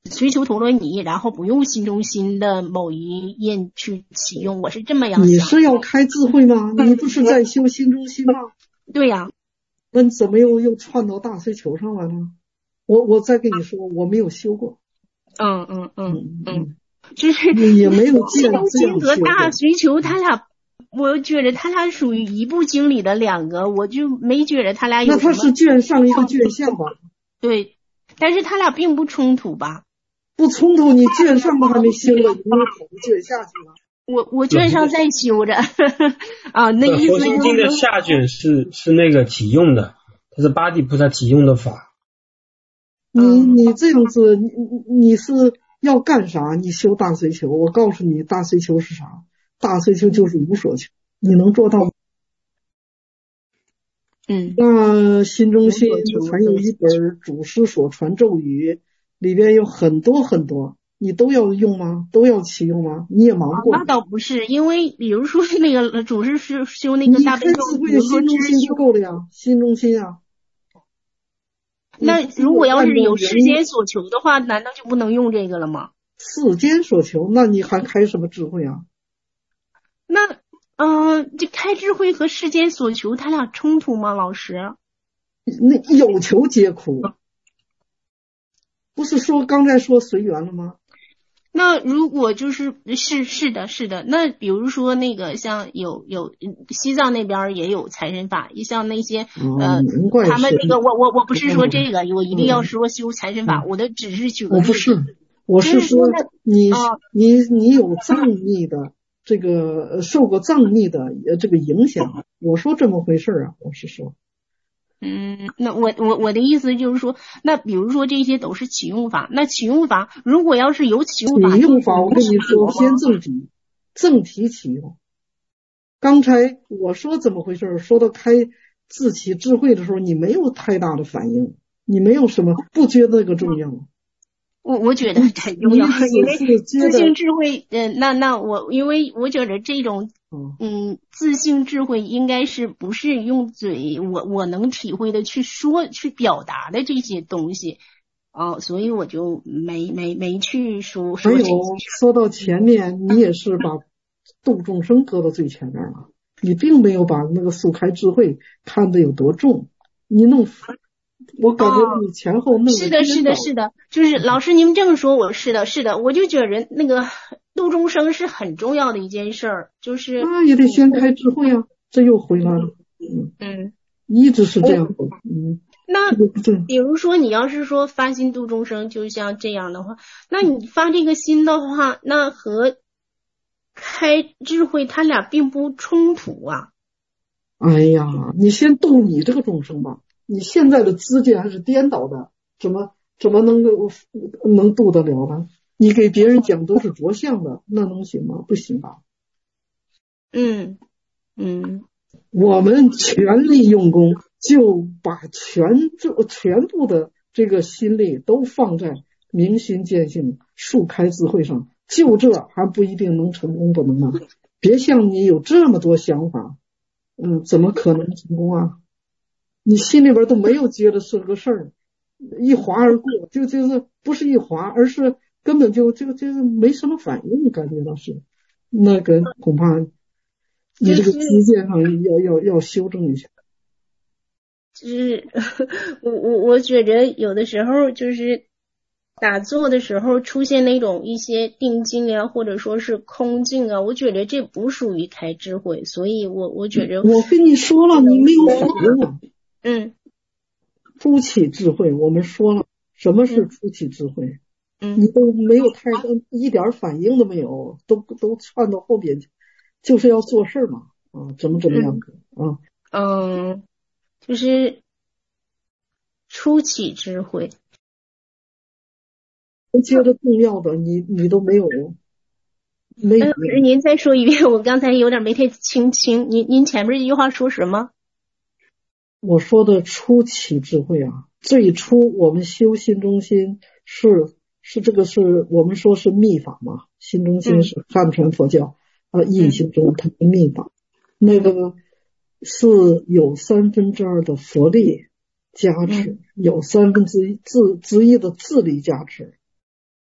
随求陀罗尼，然后不用心中心的某一印去启用，我是这么样想。 你是要开智慧吗？你不是在修心中心吗？ 对呀、啊。 那你怎么又又串到大随求上来了？我我再跟你说，我没有修过。 嗯嗯嗯嗯， 就是也没有见心中这样心和大随求，他俩，我觉得他俩属于一部经里的两个，我就没觉得他俩有什么。 那他是卷上一个卷下吧？ 对，但是他俩并不冲突吧？ 不冲突，你卷上的还没修了，你又跑到卷下去了。 我我卷上在修着啊，那意思佛心经的下卷是是那个启用的，它是八地菩萨启用的法。 你你这样子，你你是要干啥？你修大随求，我告诉你，大随求是啥？大随求就是无所求，你能做到吗？ 嗯， 那心中心还有一本祖师所传咒语，里边有很多很多。你都要用吗？都要启用吗？你也忙过、 啊？那倒不是，因为比如说那个主是修修那个大悲咒， 你开智慧的心中心就够了呀，心中心啊。 那如果要是有世间所求的话，难道就不能用这个了吗？ 世间所求，那你还开什么智慧啊？ 那嗯、呃，这开智慧和世间所求，它俩冲突吗？老师？ 那有求皆苦，不是说刚才说随缘了吗？ 那如果就是是是的是的，那比如说那个像有有西藏那边也有财神法，像那些、 哦、 呃他们那个我我我不是说这个、嗯、我一定要说修财神法，嗯、我的只是举个例子。 我不是，我是说你、哦、你你有藏密的这个受过藏密的这个影响，我说这么回事啊，我是说。 嗯，那我我我的意思就是说，那比如说这些都是启用法，那启用法如果要是有启用法， 启用法我跟你说，先正题，正题启用。刚才我说怎么回事？说到开自启智慧的时候，你没有太大的反应，你没有什么不觉得那个重要。 我我觉得很重要，因为自性智慧，嗯、呃，那那我因为我觉得这种。嗯，自性智慧应该是不是用嘴我我能体会的去说去表达的这些东西哦，所以我就没没没去说说这些。 还有说到前面，你也是把度众生搁到最前面了，你并没有把那个速开智慧看得有多重，你弄。我感觉你前后弄、哦、 是的，是的，是的，就是老师您这么说，我是的，是的，我就觉得那个度众生是很重要的一件事儿，就是那也得先开智慧啊，这又回来了，嗯嗯， 一直是这样的，嗯。 那比如说你要是说发心度众生，就像这样的话，那你发这个心的话，那和开智慧它俩并不冲突啊。 哎呀，你先度你这个众生吧。你现在的知见还是颠倒的，怎么怎么能够能度得了呢？你给别人讲都是着相的，那能行吗？不行吧？ 嗯嗯， 我们全力用功，就把全就全部的这个心力都放在明心见性、速开智慧上，就这还不一定能成功，不能吗？别像你有这么多想法，嗯，怎么可能成功啊？你心里边都没有觉得是个事儿，一划而过，就就是不是一划，而是根本就就就是没什么反应，你感觉到是那个恐怕你这个基建上要要要修正一下。 就是我我我觉着有的时候就是打坐的时候出现那种一些定境啊，或者说是空境啊，我觉得这不属于开智慧，所以我我觉着我跟你说了，你没有反应啊。 嗯， 初起智慧，我们说了什么是初起智慧， 嗯， 你都没有太一点反应都没有，都都窜到后边去，就是要做事嘛，啊，怎么怎么样啊？ 嗯，就是初起智慧， 接着重要的你你都没有，没有。 嗯，您再说一遍，我刚才有点没太清清，您您前面这句话说什么？ 我说的初起智慧啊，最初我们修心中心是是这个是我们说是密法嘛，心中心是汉传佛教啊印心中它的密法，那个是有三分之二的佛力加持，有三分之一自之一的智力加持，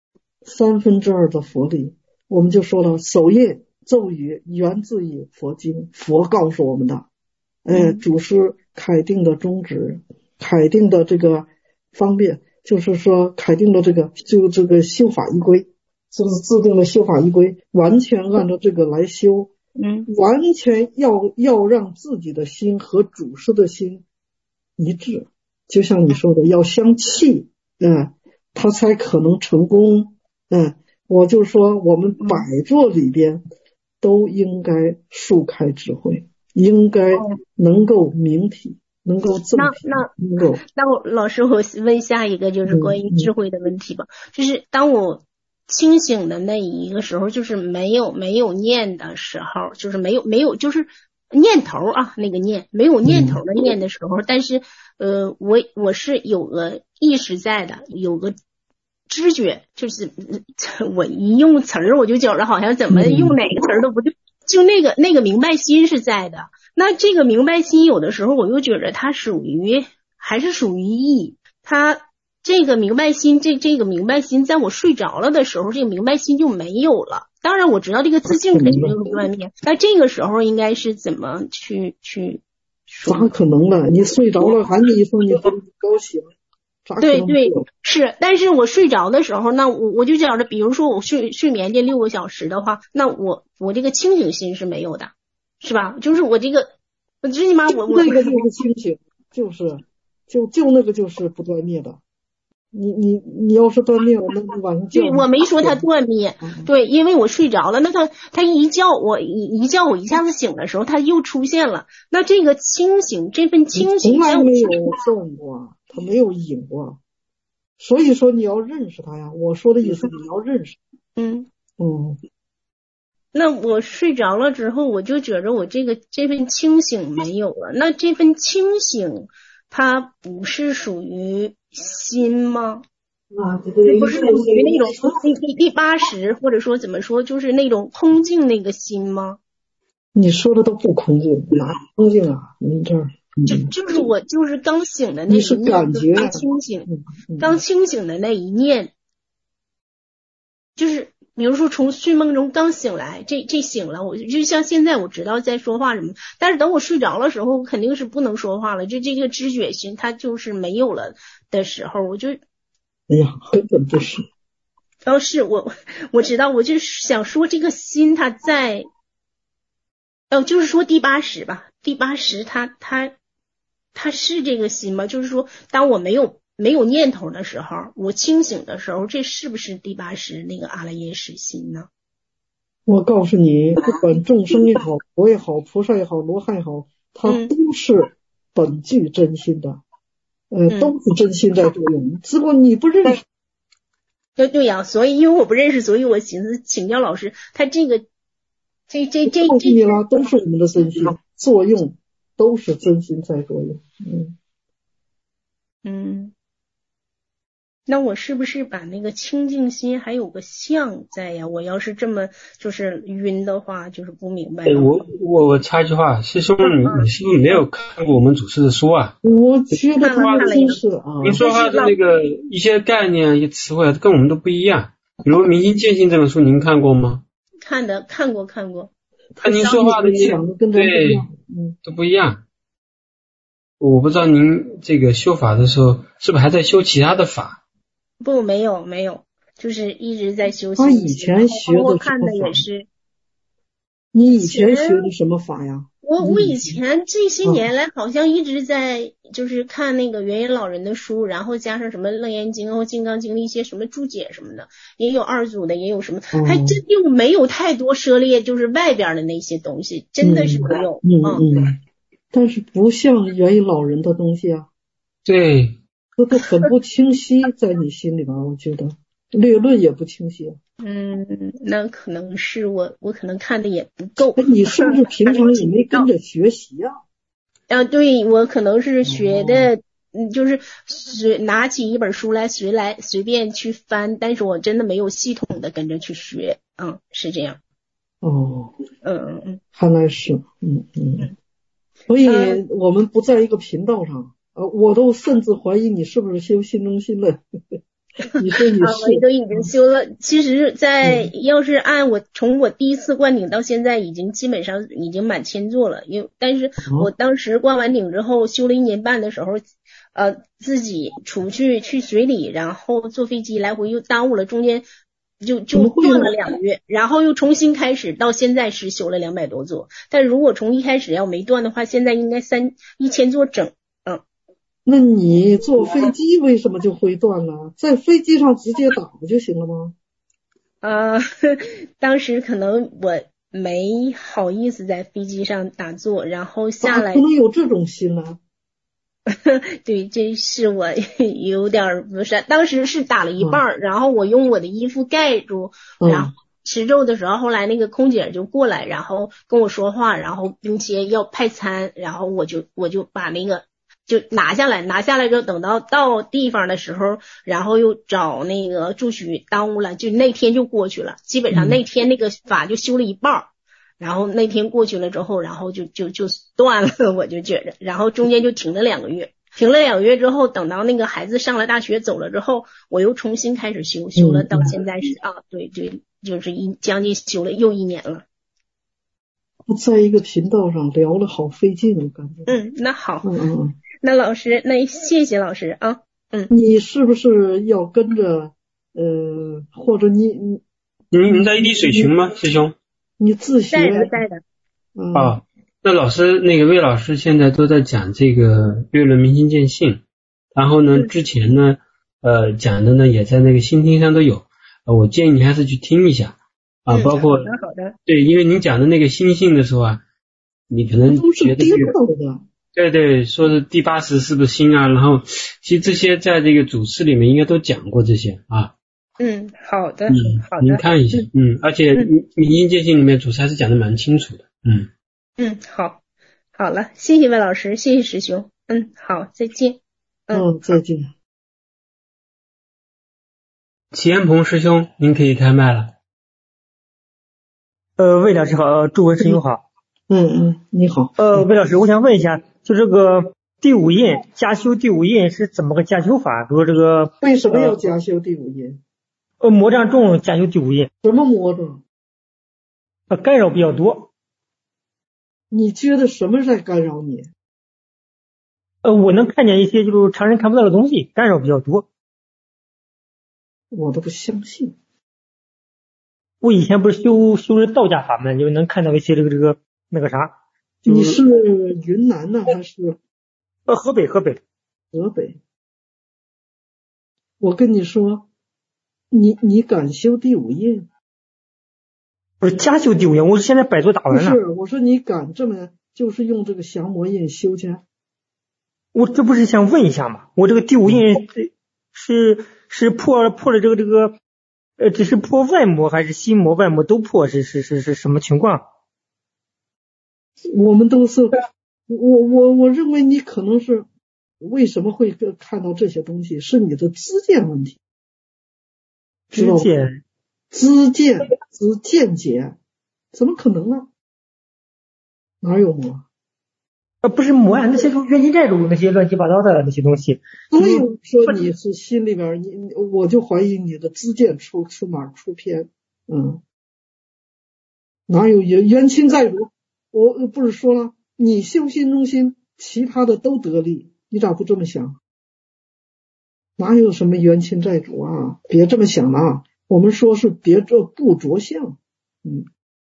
三分之二的佛力。我们就说了，首页咒语源自于佛经，佛告诉我们的，哎，祖师楷定的宗旨，楷定的这个方便，就是说楷定的这个就这个修法依规，就是制定了修法依规，完全按照这个来修， 嗯， 完全要要让自己的心和祖师的心一致，就像你说的，要相契，嗯，他才可能成功，嗯。我就说我们百座里边都应该树开智慧，应该能够明体，能够正体， 那能够。 那我老师，我问下一个就是关于智慧的问题吧，嗯嗯、就是当我清醒的那一个时候，就是没有没有念的时候，就是没有没有就是念头啊，那个念没有念头的念的时候，嗯、但是呃，我我是有个意识在的，有个。知觉，就是我一用词儿我就觉着好像怎么用哪个词儿都不对，就那个那个明白心是在的。那这个明白心有的时候我又觉着它属于还是属于意，它这个明白心这这个明白心在我睡着了的时候，这个明白心就没有了。当然我知道这个自性肯定有断灭，那这个时候应该是怎么去去说？ 咋可能呢？你睡着了喊你一声，你不高兴。 对对是，但是我睡着的时候，那我我就觉着，比如说我睡睡眠这六个小时的话，那我我这个清醒心是没有的，是吧？就是我这个，我最起码我我那个就是清醒，就是就就那个就是不断灭的。你你你要是断灭了，那你晚上对我没说它断灭，嗯、对，因为我睡着了，那他他一叫我一一叫我一下子醒的时候，他又出现了。那这个清醒，这份清醒从来没有断过。他没有隐过，所以说你要认识他呀。我说的意思，你要认识。 嗯嗯。 那我睡着了之后，我就觉着我这个这份清醒没有了。那这份清醒，它不是属于心吗？ 啊，对对， 不是属于那种第第第八识，或者说怎么说，就是那种空净那个心吗？ 你说的都不空净，哪空净啊？你这儿。 就就是我就是刚醒的那一念，刚清醒， 嗯嗯、 刚清醒的那一念，就是比如说从睡梦中刚醒来，这这醒了，我就像现在我知道在说话什么，但是等我睡着的时候，我肯定是不能说话了，就这个知觉心它就是没有了的时候，我就， 哎呀，根本不是。 哦，是我我知道，我就是想说这个心它在，哦，就是说第八识吧，第八识它它。它是这个心吗？就是说，当我没有没有念头的时候，我清醒的时候，这是不是第八识那个阿赖耶识心呢？ 我告诉你，不管众生也好，佛也好，菩萨也好，罗汉也好，它都是本具真心的， 嗯、 呃，都是真心在作用，只不过你不认识。 对对呀，所以因为我不认识，所以我寻思请教老师，他这个这这这告诉你了，都是我们的真心作用。都是真心在作用，嗯嗯，那我是不是把那个清净心还有个相在呀？我要是这么就是晕的话，就是不明白。 哎，我我我插一句话，师兄，你你是不是没有看过我们祖师的书啊？ 我觉得他真是啊， 您说话的那个一些概念、一些词汇跟我们都不一样。比如《明心见性》这本书，您看过吗？ 看的，看过，看过。 看您说话的那个，对， 嗯， 都不一样。我不知道您这个修法的时候，是不是还在修其他的法？ 不，没有，没有，就是一直在修。 他以前学的我看的也是。 你以前学的什么法呀？ 我我以前这些年来好像一直在就是看那个元音老人的书，然后加上什么楞严经和金刚经的一些什么注解什么的，也有二祖的，也有什么，还真就没有太多涉猎，就是外边的那些东西，真的是没有。 嗯嗯。嗯但是不像元音老人的东西啊。 对。 这都很不清晰，在你心里边，我觉得略论也不清晰。 嗯，那可能是我我可能看的也不够。 你是不是平常也没跟着学习啊？ 啊，对，我可能是学的，嗯、哦，就是随拿起一本书来随来随便去翻，但是我真的没有系统的跟着去学。嗯，是这样。 哦， 嗯嗯嗯， 看来是，嗯嗯。嗯所以我们不在一个频道上。呃，我都甚至怀疑你是不是修心中心的。 你说你啊，我是都已经修了。其实在，在要是按我从我第一次灌顶到现在，已经基本上已经满千座了。因为但是我当时灌完顶之后，修了一年半的时候，呃，自己出去去水里，然后坐飞机来回又耽误了，中间就就断了两个月，然后又重新开始，到现在是修了两百多座。但如果从一开始要没断的话，现在应该三一千座整。 那你坐飞机为什么就会断了？在飞机上直接打不就行了吗？ 呃，当时可能我没好意思在飞机上打坐，然后下来。 不能有这种心啊！ 对，这是我有点不是，当时是打了一半、嗯、然后我用我的衣服盖住，然后吃肉的时候，后来那个空姐就过来，然后跟我说话，然后并且要派餐，然后我就我就把那个。就拿下来，拿下来之后，等到到地方的时候，然后又找那个住许耽误了，就那天就过去了。基本上那天那个法就修了一半，嗯、然后那天过去了之后，然后就就就断了，我就觉着，然后中间就停了两个月，停了两个月之后，等到那个孩子上了大学走了之后，我又重新开始修，修了到现在是、嗯、啊，对对，就是一将近修了又一年了。 在一个频道上聊了好费劲，我感觉。 嗯，那好。 嗯嗯。 那老师，那谢谢老师啊。嗯， 你是不是要跟着呃，或者你你你你在异地水群吗，师兄？ 你自学？ 在的，在的。 嗯。 哦，那老师那个魏老师现在都在讲这个月轮明心见性，然后呢，之前呢，呃，讲的呢也在那个心听上都有，呃，我建议你还是去听一下啊， 嗯、 包括好的好的。 对，因为您讲的那个心性的时候啊，你可能觉得这个。对对，说是第八识是不是心啊？然后其实这些在这个主次里面应该都讲过这些啊。 嗯，好的， 嗯， 好的， 您看一下，嗯，嗯而且明心见性里面主次还是讲的蛮清楚的，嗯。 嗯，好，好了，谢谢魏老师，谢谢师兄，嗯，好，再见。 嗯，嗯再见。 齐安鹏师兄，您可以开麦了。 呃，魏老师好，诸位师兄好。 嗯嗯，你好。 呃，魏老师，我想问一下，就这个第五印加修第五印是怎么个加修法？比如这个为什么要加修第五印？ 呃，魔障重加修第五印。 什么魔障？ 呃，干扰比较多。 你觉得什么在干扰你？ 呃，我能看见一些就是常人看不到的东西，干扰比较多。 我都不相信。 我以前不是修修的道家法门，就能看到一些这个这个。那个啥， 你是云南呢还是？ 呃，河北，河北， 河北。我跟你说，你你敢修第五印？ 不是加修第五印，我现在百度打完了。 不是，我说你敢这么就是用这个降魔印修去？ 我这不是想问一下吗？我这个第五印是是破破了这个这个，呃，只是破外魔还是心魔外魔都破？是是是是什么情况？ 我们都是，我我我认为你可能是为什么会看到这些东西，是你的知见问题。 知见， 知见，知见解，怎么可能呢？哪有魔？ 啊，不是魔呀，那些冤亲债主那些乱七八糟的那些东西。 所以说你是心里边，你我就怀疑你的知见出出哪出偏，嗯，哪有冤冤亲债主？我不是说了，你修心中心，其他的都得利，你咋不这么想？哪有什么冤亲债主啊？别这么想啊！我们说是别这不着相，嗯。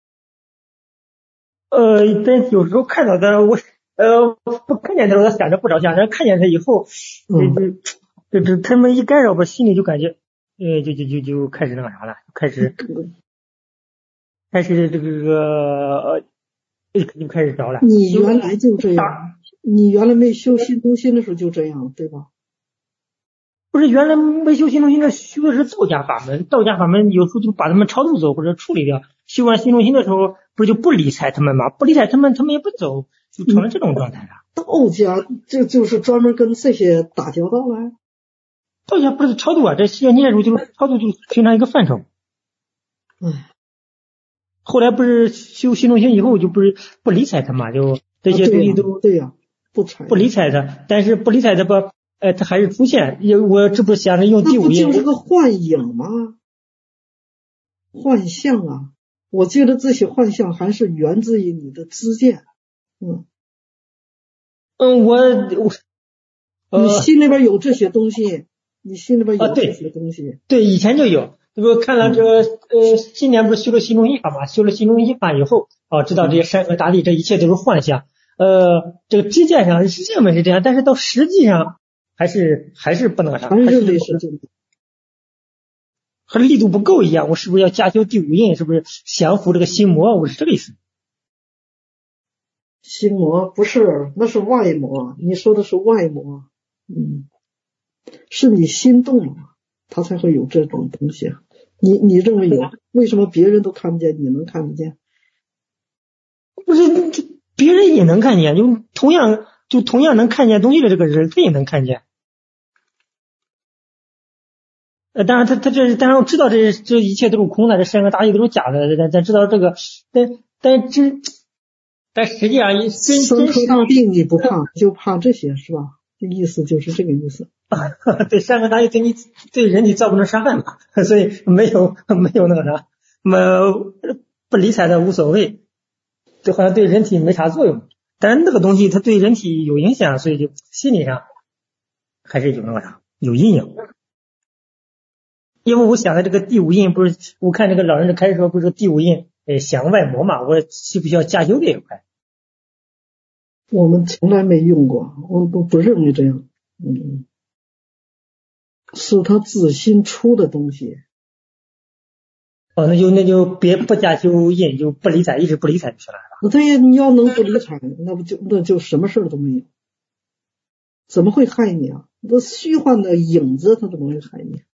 呃，但有时候看到的我，呃，不看见的时候想着不着相，但看见他以后，嗯，这这他们一干扰，我心里就感觉，呃，就就就就开始那个啥了，开始，开始这个这个呃。就开始着了。 你原来就这样，你原来没修心中心的时候就这样，对吧？ 不是，原来没修心中心的修的是道家法门，道家法门有时候就把他们超度走或者处理掉。修完心中心的时候，不是就不理睬他们吗？不理睬他们，他们也不走，就成了这种状态了。 道家这就是专门跟这些打交道了。 道家不是超度啊，这冤亲债主就是超度，就是平常一个范畴。 唉。 后来不是修心中心以后，就不是不理睬他嘛，就这些东西都、 啊、对呀、啊，不睬不理睬他，但是不理睬他吧， 哎，它还是出现。我这不想着用第五印， 那不就是个幻影吗？幻象啊！我觉得这些幻象还是源自于你的知见。嗯嗯，我我、呃、 你心里边有这些东西，你心里边有这些东西。 啊、对, 对，以前就有。这不看了这个、嗯、呃，今年不是修了心中一法嘛？修了心中一法以后，啊，知道这些山河大地，这一切都是幻象。呃，这个知见上是认为是这样，但是到实际上还是还是不能啥， 还是认为是这样， 和力度不够一样。我是不是要加修第五印？是不是降服这个心魔？我是这个意思。 心魔不是，那是外魔。你说的是外魔，嗯，是你心动了，他才会有这种东西。你你认为有？为什么别人都看不见，你能看得见？ 不是，别人也能看见，就同样就同样能看见东西的这个人，他也能看见。呃，当然他他这当然知道这这一切都是空的，这山河大地都是假的，咱咱知道这个，但但这但实际上真山河大地你不怕，就怕这些是吧？这意思就是这个意思。 对，山河大地对你对人体造不成伤害嘛，所以没有没有那个啥，么不理睬的无所谓，就好像对人体没啥作用。但是那个东西它对人体有影响，所以就心理上还是有那个啥有阴影。因为我想的这个第五印不是，我看这个老人的开始说不是第五印呃降外魔嘛，我需不需要加修这一块？ 我们从来没用过，我都不认为这样。嗯，是他自心出的东西。 哦，那就那就别不加修印，就不理睬，一直不理睬就行了。 对呀，你要能不理睬，那不就那就什么事都没有，怎么会害你啊？那虚幻的影子，它怎么会害你？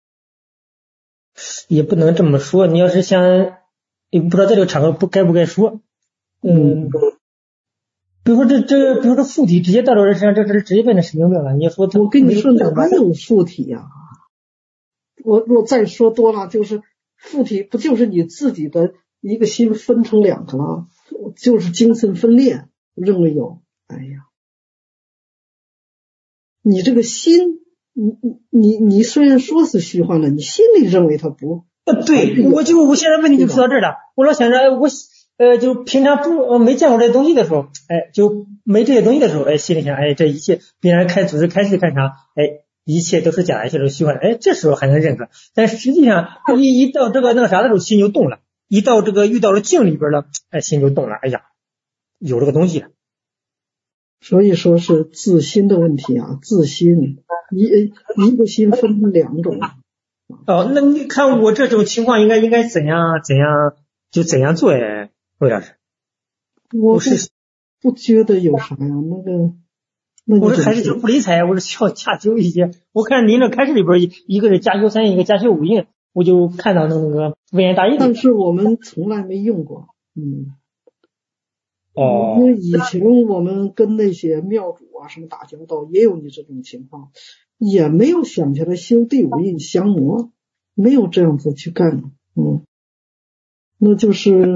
也不能这么说，你要是想，也不知道在这个场合不该不该说。嗯，比如说这这，比如说附体直接到这人身上，这这是直接变成神经病了。你说我跟你说哪有附体呀、啊？我我再说多了，就是附体不就是你自己的一个心分成两个了，就是精神分裂，认为有。哎呀，你这个心，你你你虽然说是虚幻了，你心里认为它不。 呃，对，我就我现在问题就出到这儿了。我老想着我呃，就平常不呃没见过这些东西的时候，哎，就没这些东西的时候，哎，心里想，哎，这一切别人开组织开始干啥，哎，一切都是假的，一切都是虚幻的，哎，这时候还能认可。但实际上一一到这个那个啥的时候，心就动了；一到这个遇到了境里边了，哎，心就动了。哎呀，有这个东西了。 所以说是自心的问题啊，自心一一个心分成两种。 哦，那你看我这种情况应该应该怎样怎样就怎样做呀，魏老师？ 我是不觉得有啥呀，那个，那我这还是就不理睬，我是需要加修一些。我看您这开始里边一个是加修三印，一个加修五印，我就看到那个微言大义。 但是我们从来没用过，嗯。 哦。 因为以前我们跟那些庙主啊什么打交道，也有你这种情况。也没有想起来修第五印降魔，没有这样子去干，嗯，那就是，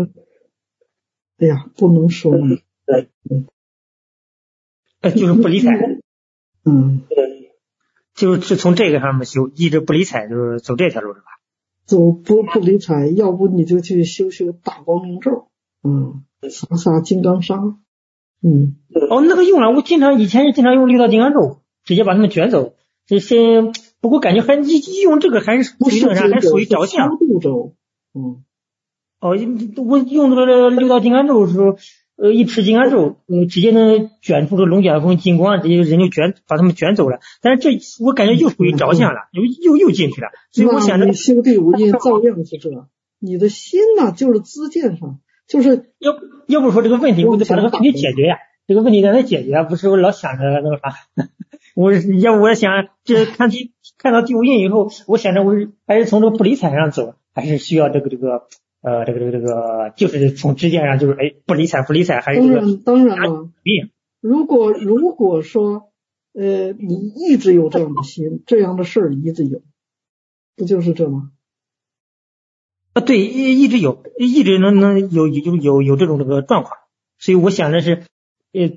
哎呀，不能说了， 嗯，就是不理睬， 嗯， 就是从这个上面修，一直不理睬，就是走这条路是吧？ 走不不理睬，要不你就去修修大光明咒，嗯，撒撒金刚砂，嗯， 哦，那个用了，我经常以前是经常用六道金刚咒，直接把他们卷走。这些不过感觉还一用这个还是不是还属于着相。 超度咒，嗯， 哦，我用这个六道金刚咒的时候，呃，一持金刚咒，呃，直接能卷出这龙卷风金光，这些人就卷把他们卷走了。但是这我感觉又属于着相了，又又又进去了。所以我想着你修第五印照样是这，你的心呢、啊、就是知见上，就是要要不说这个问题，我得把这个问题解决呀。这个问题让他解决，不是我老想着那个啥。我要我想这看第看到第五印以后，我想着我是还是从这个不理睬上走，还是需要这个这个呃这个这个这个就是从知见上就是哎不理睬不理睬还是这个当然当然了。如果如果说呃你一直有这样的心，这样的事儿一直有，不就是这吗？ 啊，对，一一直有，一直能能有有有有这种这个状况，所以我想的是呃。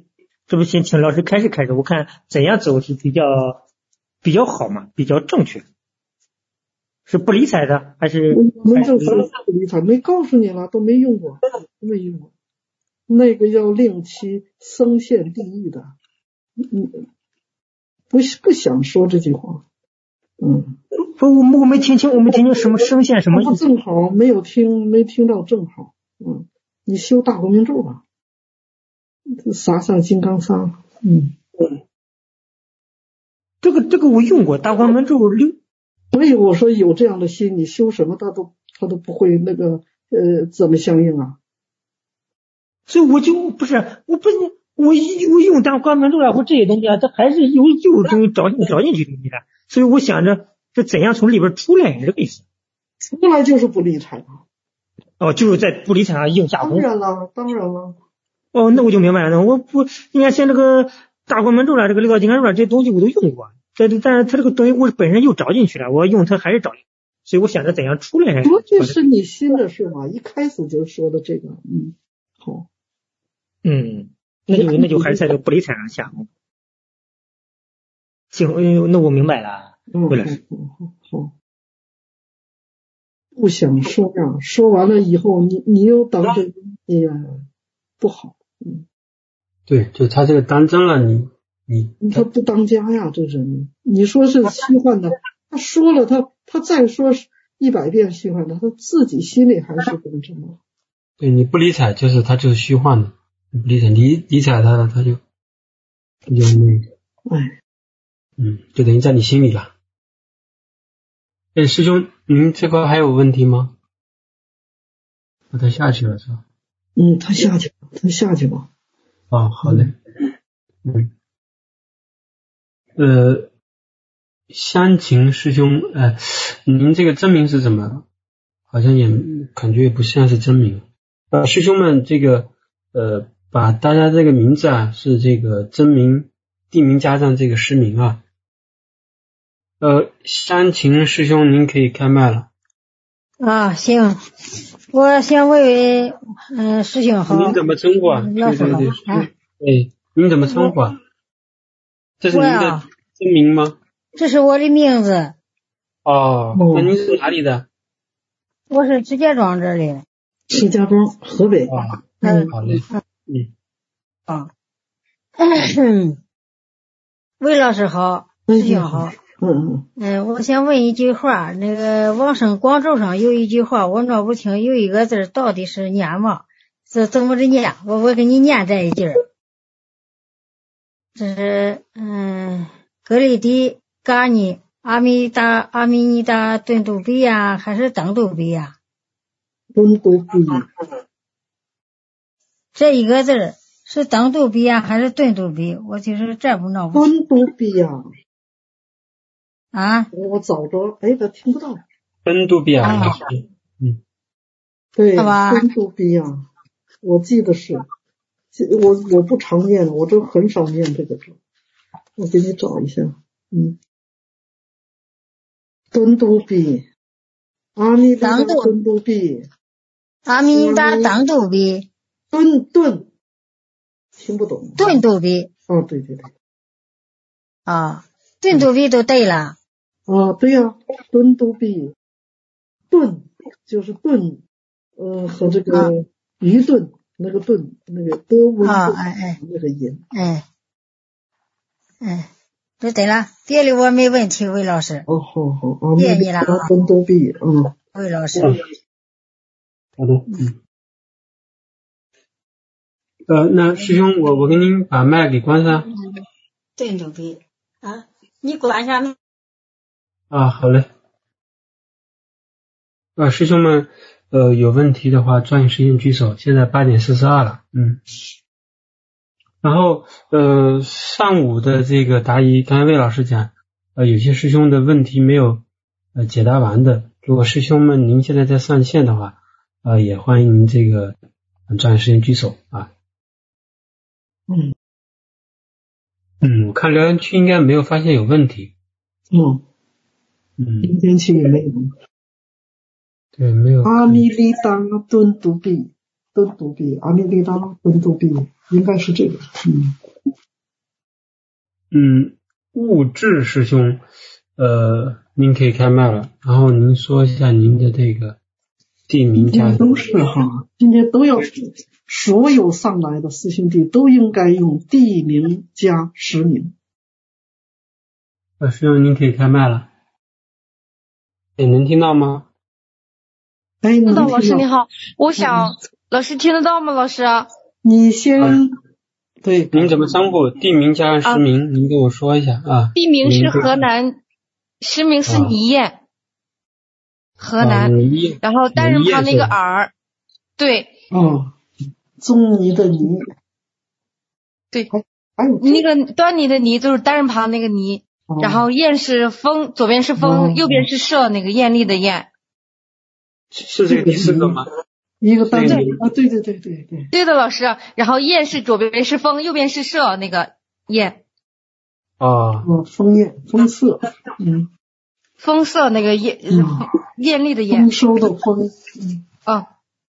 这不先请老师开始开始，我看怎样走是比较比较好嘛，比较正确。是不理睬的还是？ 我们就说不理睬，没告诉你了，都没用过，都没用过。那个要令其僧陷地狱的，嗯，不不想说这句话。嗯， 不，我我没听清，我没听清什么声线什么意思。 正好没有听，没听到正好。嗯，你修大光明咒吧，撒上金刚砂。嗯嗯， 这个这个我用过大光明咒六。 所以我说有这样的心，你修什么他都他都不会那个呃怎么相应啊。 所以我就不是我不是我我用大光明咒了或这些东西啊，它还是有有东西找找进去东西的。所以我想着这怎样从里边出来，这个意思。 出来就是不理睬啊。 哦，就是在不理睬上硬下功。 当然了，当然了。 哦，那我就明白了。我不，你看像这个大光明咒了，这个六道金刚咒这些东西我都用过。但是但是它这个东西我本身又找进去了，我用它还是找进去，所以我想着怎样出来。 这就是你心的事嘛，一开始就说的这个，嗯，好， 嗯，那就那就还是在这个不理睬上下功。行，那我明白了，魏老师。 嗯，好，好，不想说呀，说完了以后，你你又当真，哎呀，不好，嗯， 对，就他这个当真了，你。你他不当家呀，这人，你说是虚幻的，他说了，他他再说一百遍虚幻的，他自己心里还是当真的。 对，你不理睬，就是他就是虚幻的，你不理睬，理理睬他了，他就他就那个， 哎， 嗯，就等于在你心里了。哎，师兄，您这块还有问题吗？哦，他下去了是吧？ 嗯，他下去了，他下去吧。 哦，好嘞，嗯。呃，香琴师兄，呃，您这个真名是怎么？好像也感觉也不像是真名。呃，师兄们，这个呃，把大家这个名字啊是这个真名、地名加上这个师名啊。呃，香琴师兄，您可以开麦了。 啊，行，我先问问，嗯、呃，师兄好。 您怎么称呼啊？ 老师好。 对对对，啊、哎，您怎么称呼啊？这是您的真名吗？ 这是我的名字。 哦，那您是哪里的？ 我是石家庄这里。 石家庄，河北。 啊，嗯，好嘞，嗯。 啊。魏老师好，师兄好。 嗯嗯。 嗯，我想问一句话，那个往生光咒上有一句话我闹不清，有一个字到底是念吗？是怎么的念？我我给你念这一句儿。这是嗯，格里迪嘎尼阿弥达阿弥尼达顿度比呀，还是等度比呀？ 顿度比。 这一个字是等度比呀，还是顿度比？我就是这不闹不清。 顿度比呀。 啊？ 我找着，哎，他听不到。 顿度比呀， 啊、 嗯， 对，顿度比呀，我记得是。我我不常念的，我都很少念这个字。我给你找一下，嗯，顿度比，阿弥达顿度比， 阿弥达等度比， 顿顿，听不懂。 顿度比。 啊，对对对。 啊，顿度比都对了。 啊，对呀、啊，顿度比，顿就是顿，呃，和这个愚钝。那个顿，那个多温啊，哎哎， 那个音， 哎，哎，这对了，别的我没问题，魏老师。 哦，好好啊， 谢谢你了啊， 温度比，嗯， 魏老师。 好的，嗯。呃，那师兄，我我给您把麦给关上。 顿度比啊，你关上麦。 啊，好嘞。呃，师兄们。呃，有问题的话，抓紧时间举手。现在八点四十二了，嗯。然后，呃，上午的这个答疑，刚才魏老师讲，呃，有些师兄的问题没有呃解答完的。如果师兄们您现在在上线的话，呃，也欢迎您这个抓紧时间举手啊。 嗯嗯，我看留言区应该没有发现有问题。 嗯嗯， 今天区也没有。 对，没有。 阿弥利达顿度比，顿度比，阿弥利达顿度比，应该是这个。嗯。 嗯，物质师兄，呃，您可以开麦了，然后您说一下您的这个地名加都是哈，今天都要所有上来的师兄弟都应该用地名加实名。 呃，师兄您可以开麦了，哎，能听到吗？ 哎， 听到老师你好，我想、嗯、老师听得到吗？老师， 你先、嗯、对， 您怎么称呼？地名加实名、啊，您跟我说一下啊。 地名是河南，实名是泥燕、啊，河南、 啊， 然后单人旁那个耳，对， 哦，中泥的泥， 对，还有那个端倪的倪就是单人旁那个倪、哦，然后燕是风，左边是风，哦、右边是射，那个艳丽的艳。 是这个第四个吗？ 一个单人啊，对对对对对。 对的，老师。然后燕是左边是风，右边是射，那个燕。 哦。 哦，枫叶，枫色，嗯。 枫色那个艳， 嗯、 艳丽的艳。 丰收的丰。嗯。 啊。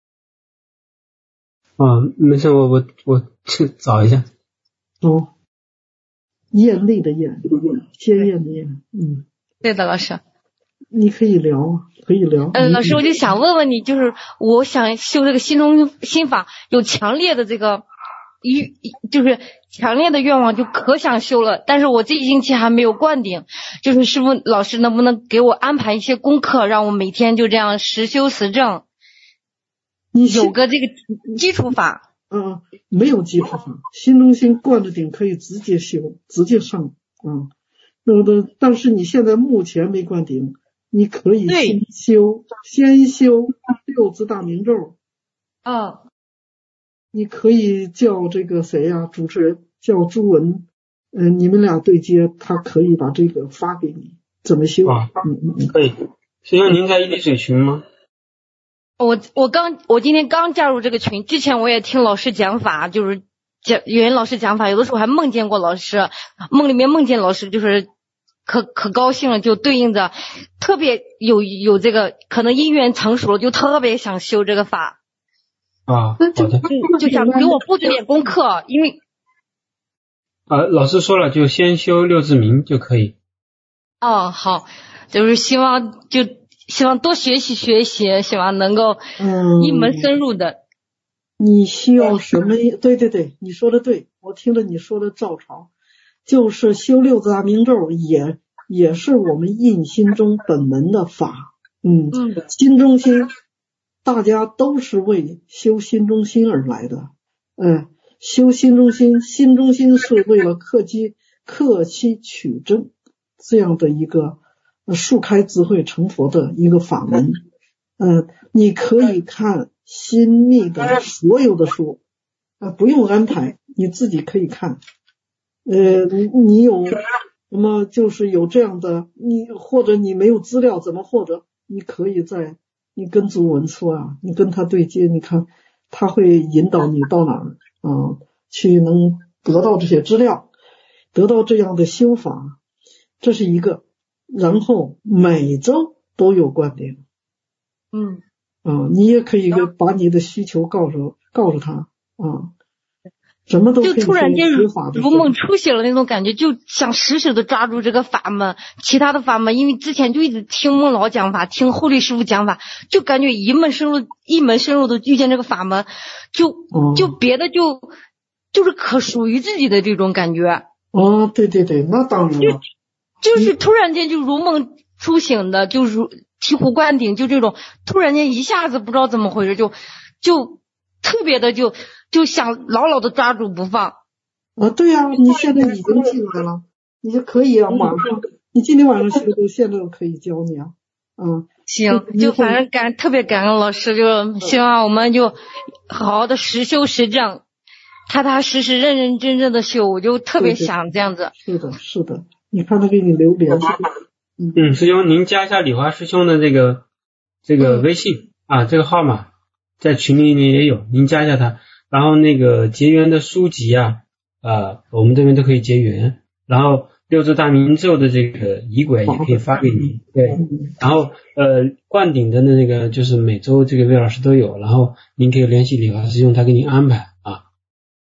哦，没事，我我我去找一下。 哦。艳丽的艳，鲜艳的艳，嗯。 对的，老师。 你可以聊，可以聊。 嗯，老师，我就想问问你，就是我想修这个心中心法，有强烈的这个一就是强烈的愿望，就可想修了。但是我这一星期还没有灌顶，就是师父老师能不能给我安排一些功课，让我每天就这样实修实证，有个这个基础法。 嗯，没有基础法，心中心灌着顶可以直接修，直接上啊。那么，但是你现在目前没灌顶。你可以先修，先修六字大明咒。 哦。 你可以叫这个谁呀、啊？主持人叫朱文，嗯、呃，你们俩对接，他可以把这个发给你，怎么修？ 啊， 嗯嗯， 可以。师兄，您在一滴水群吗？ 我我刚我今天刚加入这个群，之前我也听老师讲法，就是讲语言老师讲法，有的时候还梦见过老师，梦里面梦见老师就是。可可高兴了，就对应着特别有有这个可能因缘成熟了，就特别想修这个法啊，好的， 就就想给我布置点功课，因为啊，老师说了，就先修六字明就可以。 哦，好，就是希望就希望多学习学习，希望能够一门深入的。 嗯、你需要什么？对对对，你说的对，我听着你说的照抄。就是修六字大明咒也也是我们印心中本门的法，嗯， 嗯， 心中心，大家都是为修心中心而来的，嗯，修心中心，心中心是为了克期克期取证这样的一个树开智慧成佛的一个法门，嗯，你可以看心密的所有的书，啊，不用安排，你自己可以看。呃，你你有什么就是有这样的，你或者你没有资料怎么获得？你可以在你跟朱文说啊，你跟他对接，你看他会引导你到哪儿啊、呃，去能得到这些资料，得到这样的修法，这是一个。然后每周都有灌顶， 嗯啊，你也可以把你的需求告诉告诉他啊。什么都可以就突然间如梦初醒了那种感觉，就想死死的抓住这个法门。其他的法门，因为之前就一直听孟老讲法，听护理师傅讲法，就感觉一门深入，一门深入的遇见这个法门，就就别的就、嗯、就是可属于自己的这种感觉。 哦，对对对，那当然了， 就就是突然间就如梦初醒的，就如醍醐灌顶，就这种突然间一下子不知道怎么回事，就就特别的就。就想牢牢的抓住不放啊！对呀、啊，你现在已经进来了，你就可以啊，马上，你今天晚上学都现在都可以教你啊，嗯， 行，就反正感特别感恩老师，就希望我们就好好的实修实证，踏踏实实、认认真真的修，我就特别想这样子。 是的，是的，你看他给你留联系。 嗯嗯，师兄，您加一下李华师兄的这个这个微信、嗯、啊，这个号码在群里面也有，您加一下他。然后那个结缘的书籍啊，呃，我们这边都可以结缘。然后六字大明咒的这个仪轨也可以发给你，对。然后呃，灌顶的那个就是每周这个魏老师都有，然后您可以联系李华师兄，他给您安排啊。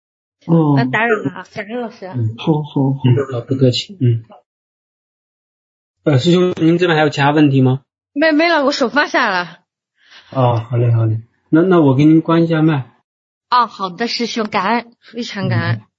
哦， 那打扰了啊，感恩老师。 嗯， 好好好， 嗯，好，不客气。嗯，呃，师兄，您这边还有其他问题吗？ 没没了，我手放下了。 哦，好嘞，好嘞。那那我给您关一下麦。 啊，好的，师兄，感恩，非常感恩。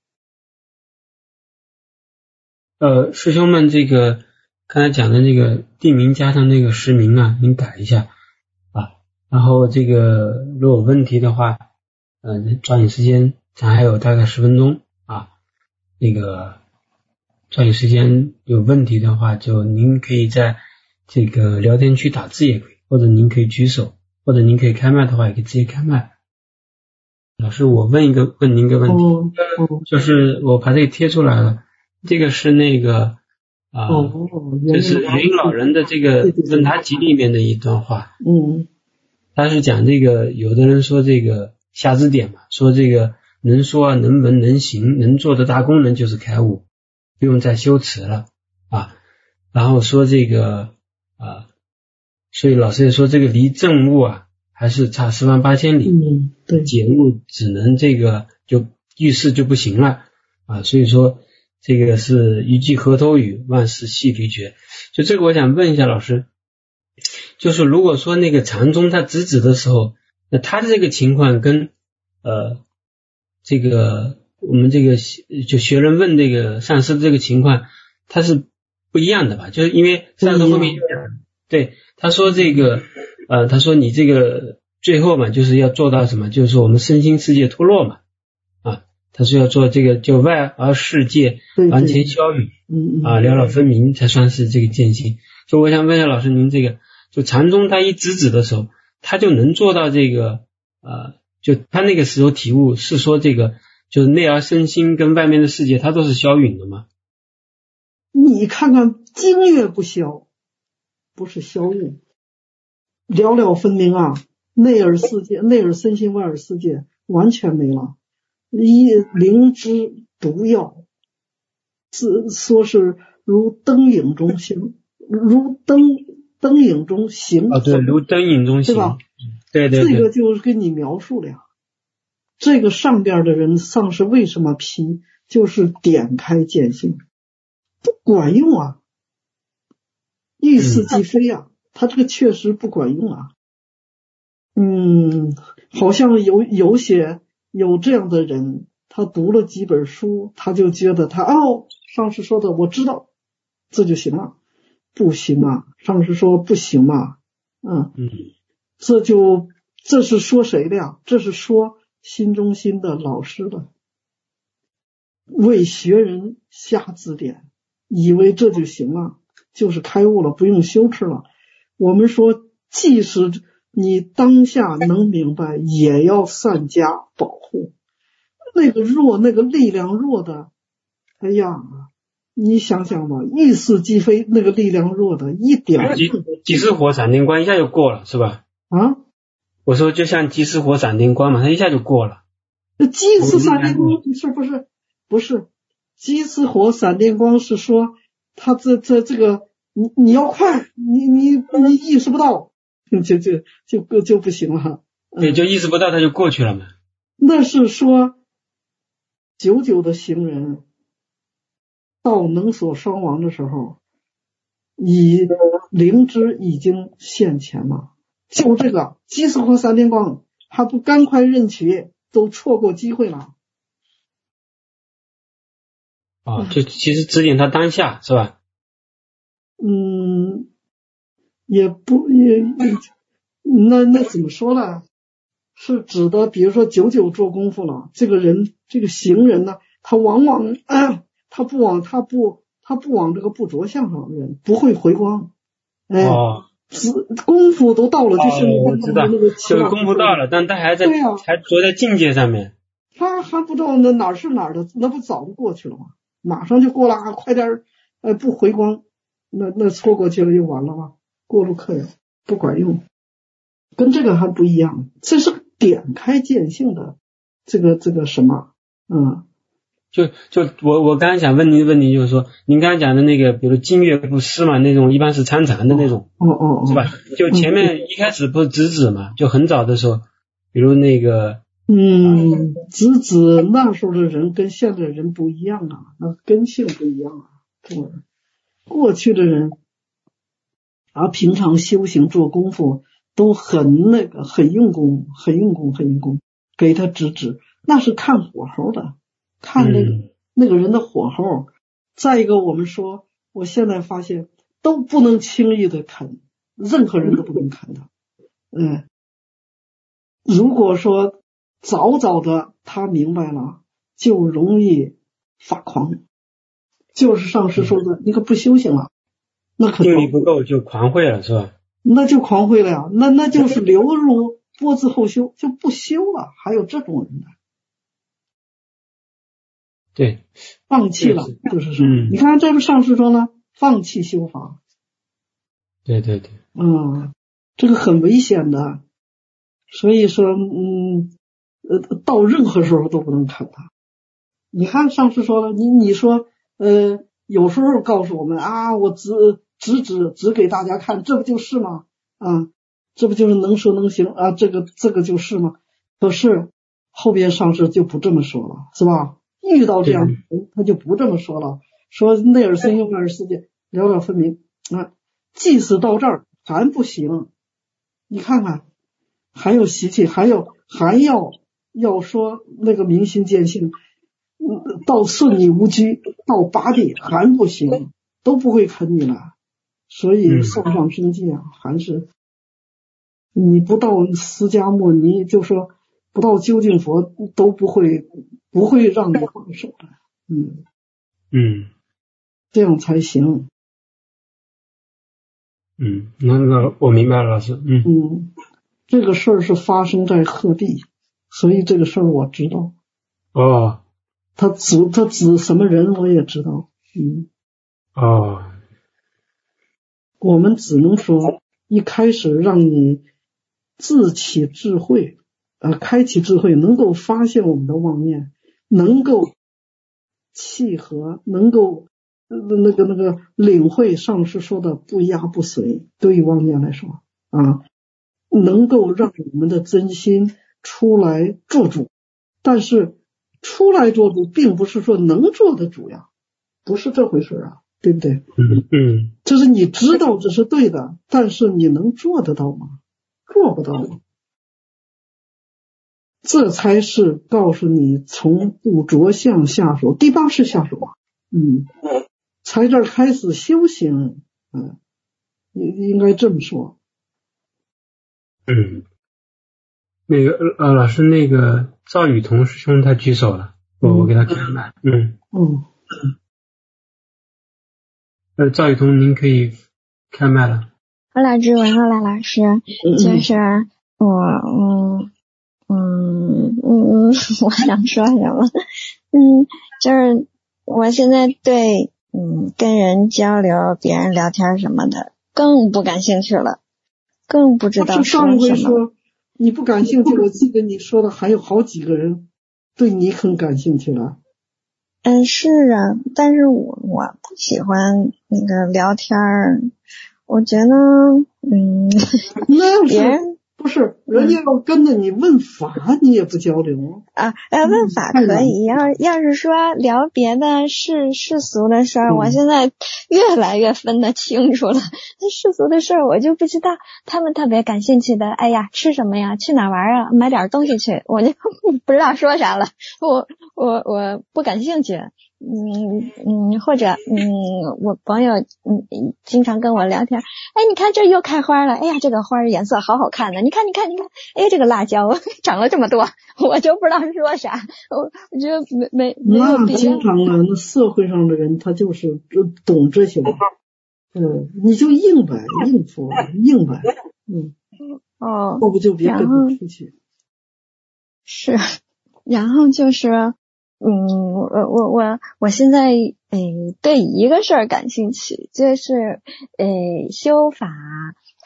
呃，师兄们，这个刚才讲的那个地名加上那个实名啊，您改一下啊。然后这个如果有问题的话，呃，抓紧时间，咱还有大概十分钟啊。那个抓紧时间，有问题的话，就您可以在这个聊天区打字也可以，或者您可以举手，或者您可以开麦的话，也可以直接开麦。老师，我问一个问您一个问题， 哦哦， 就是我把这个贴出来了，这个是那个啊， 哦， 这是元婴老人的这个问答集里面的一段话， 嗯， 他是讲这个，有的人说这个下字典嘛，说这个能说能闻能行能做的大功能就是开悟，不用再修辞了啊，然后说这个啊，所以老师也说这个离正悟啊还是差十万八千里， 嗯，对， 解悟只能这个就遇事就不行了啊，所以说这个是一句河头语，万事细离绝。就这个我想问一下老师，就是如果说那个禅宗他直指的时候，那他的这个情况跟呃这个我们这个就学人问这个上师的这个情况，他是不一样的吧？就是因为上师后面讲，对他说这个呃他说你这个最后嘛，就是要做到什么？就是说我们身心世界脱落嘛，啊，他说要做这个就外而世界完全消殒， 嗯啊，了了分明才算是这个见性。就我想问一下老师，您这个就禅宗他一直指的时候，他就能做到这个呃，就他那个时候体悟是说这个就是内而身心跟外面的世界，它都是消殒的吗？ 你看看精月不消，不是消殒，了了分明啊，内而世界，内而身心，外而世界完全没了。一灵芝毒药，是说是如灯影中行，如灯灯影中行啊，对，如灯影中行， 对吧？ 对对对， 这个就是跟你描述了呀。这个上边的人上师为什么批，就是点开见性，不管用啊，意似即非啊，嗯、他这个确实不管用啊。嗯，好像有有些有这样的人，他读了几本书，他就觉得他哦，上师说的我知道，这就行了。不行啊，上师说不行嘛，嗯嗯，这就这是说谁的呀？这是说新中心的老师的，为学人下字典，以为这就行了，就是开悟了，不用修持了。我们说，即使你当下能明白，也要善加保护。那个弱，那个力量弱的，哎呀，你想想吧，意似即非，那个力量弱的一点即即时火闪电光一下就过了，是吧？ 啊， 我说就像即时火闪电光嘛，它一下就过了。 即时闪电光不是不是不是，即时火闪电光是说它这这这个你你要快，你你你意识不到，就就就就不行了。 对，就意识不到它就过去了嘛。 那是说久久的行人到能所双亡的时候，以灵芝已经现前了。就这个即时火闪电光，还不赶快认取，都错过机会了。 啊，就其实指点他当下是吧？ 嗯，也不也那那怎么说呢？是指的，比如说久久做功夫了，这个人这个行人呢，他往往啊，他不往他不他不往这个不着相上人不会回光，哎。哦，功夫都到了，就是哦，我知道，就是功夫到了，但他还在，对啊，还着在境界上面。 他还不知道那哪儿是哪儿的，那不早就过去了吗？马上就过了，快点，呃，不回光，那那错过去了就完了吗？过路客人不管用，跟这个还不一样，这是点开见性的这个这个什么，嗯。 就就我我刚才想问您的问题就是说，您刚才讲的那个，比如金月不施嘛，那种一般是参禅的那种， 哦哦， 是吧？就前面一开始不是直指嘛，就很早的时候，比如那个嗯，直指那时候的人跟现在的人不一样啊，那根性不一样啊。对，过去的人啊，平常修行做功夫都很那个，很用功，很用功，很用功，给他指指，那是看火候的，看那个、嗯、那个人的火候。再一个，我们说，我现在发现都不能轻易的啃，任何人都不能啃他。嗯，如果说早早的他明白了，就容易发狂，就是上师说的，嗯、你可不修行了，那可定力不够就狂会了，是吧？ 那就狂会了呀，那那就是流入波自后修，就不修了。还有这种人呢， 对， 放弃了，就是说，嗯、你看这不上师说呢，放弃修法。 对对对， 嗯，这个很危险的，所以说，嗯，呃，到任何时候都不能看他。你看上师说了，你你说，呃，有时候告诉我们啊，我只指指指给大家看，这不就是吗？啊，这不就是能说能行啊？这个这个就是吗？可是后边上师就不这么说了，是吧？遇到这样的人，他就不这么说了，说内耳身用外耳世界了了分明啊。即使到这儿还不行，你看看，还有习气，还有还要要说那个明心见性，嗯，到顺你无拘，到八地还不行，都不会啃你了。所以送上生界啊，还是你不到释迦牟尼，就说不到究竟佛，都不会不会让你放手的。嗯嗯， 这样才行。 嗯，那个我明白了，老师。嗯嗯，这个事儿是发生在鹤壁，所以这个事儿我知道。 哦， 他指他指什么人我也知道。嗯， 哦， 我们只能说一开始让你自起智慧，呃，开启智慧，能够发现我们的妄念，能够契合，能够。那个那个领会上师说的不压不随，对于妄念来说啊，能够让我们的真心出来做主，但是出来做主并不是说能做的主呀，不是这回事啊，对不对？ 嗯嗯， 就是你知道这是对的，但是你能做得到吗？做不到。这才是告诉你从不着相下手，第八是下手啊，嗯。才这儿开始修行，嗯，应该这么说。 嗯，那个呃，老师，那个赵雨桐师兄他举手了，我我给他开麦。嗯嗯。 呃，赵雨桐，您可以开麦了。 好，老师，晚上来，老师，就是我，嗯嗯嗯，我想说什么？嗯，就是我现在对。嗯，跟人交流、别人聊天什么的，更不感兴趣了，更不知道说什么。 上一回说你不感兴趣，我记得你说的还有好几个人对你很感兴趣了。 嗯，是啊，但是我我不喜欢那个聊天，我觉得，嗯， 那别人不是人家要跟着你问法，嗯、你也不交流啊？呃，问法可以，要要是说聊别的世世俗的事儿，嗯、我现在越来越分得清楚了。世俗的事儿我就不知道，他们特别感兴趣的，哎呀，吃什么呀？去哪玩啊？买点东西去，我就不知道说啥了。我我我不感兴趣。嗯嗯，或者嗯，我朋友嗯经常跟我聊天，哎，你看这又开花了，哎呀，这个花颜色好好看呢，你看你看你看，哎，这个辣椒长了这么多，我就不知道说啥，我我觉得没没没有必要。 那经常的，那社会上的人他就是懂这些，嗯，你就应呗，应付应呗，嗯， 哦， 要不就别跟他出去。 是，然后就是。嗯，我我我我现在诶对一个事儿感兴趣，就是诶修法，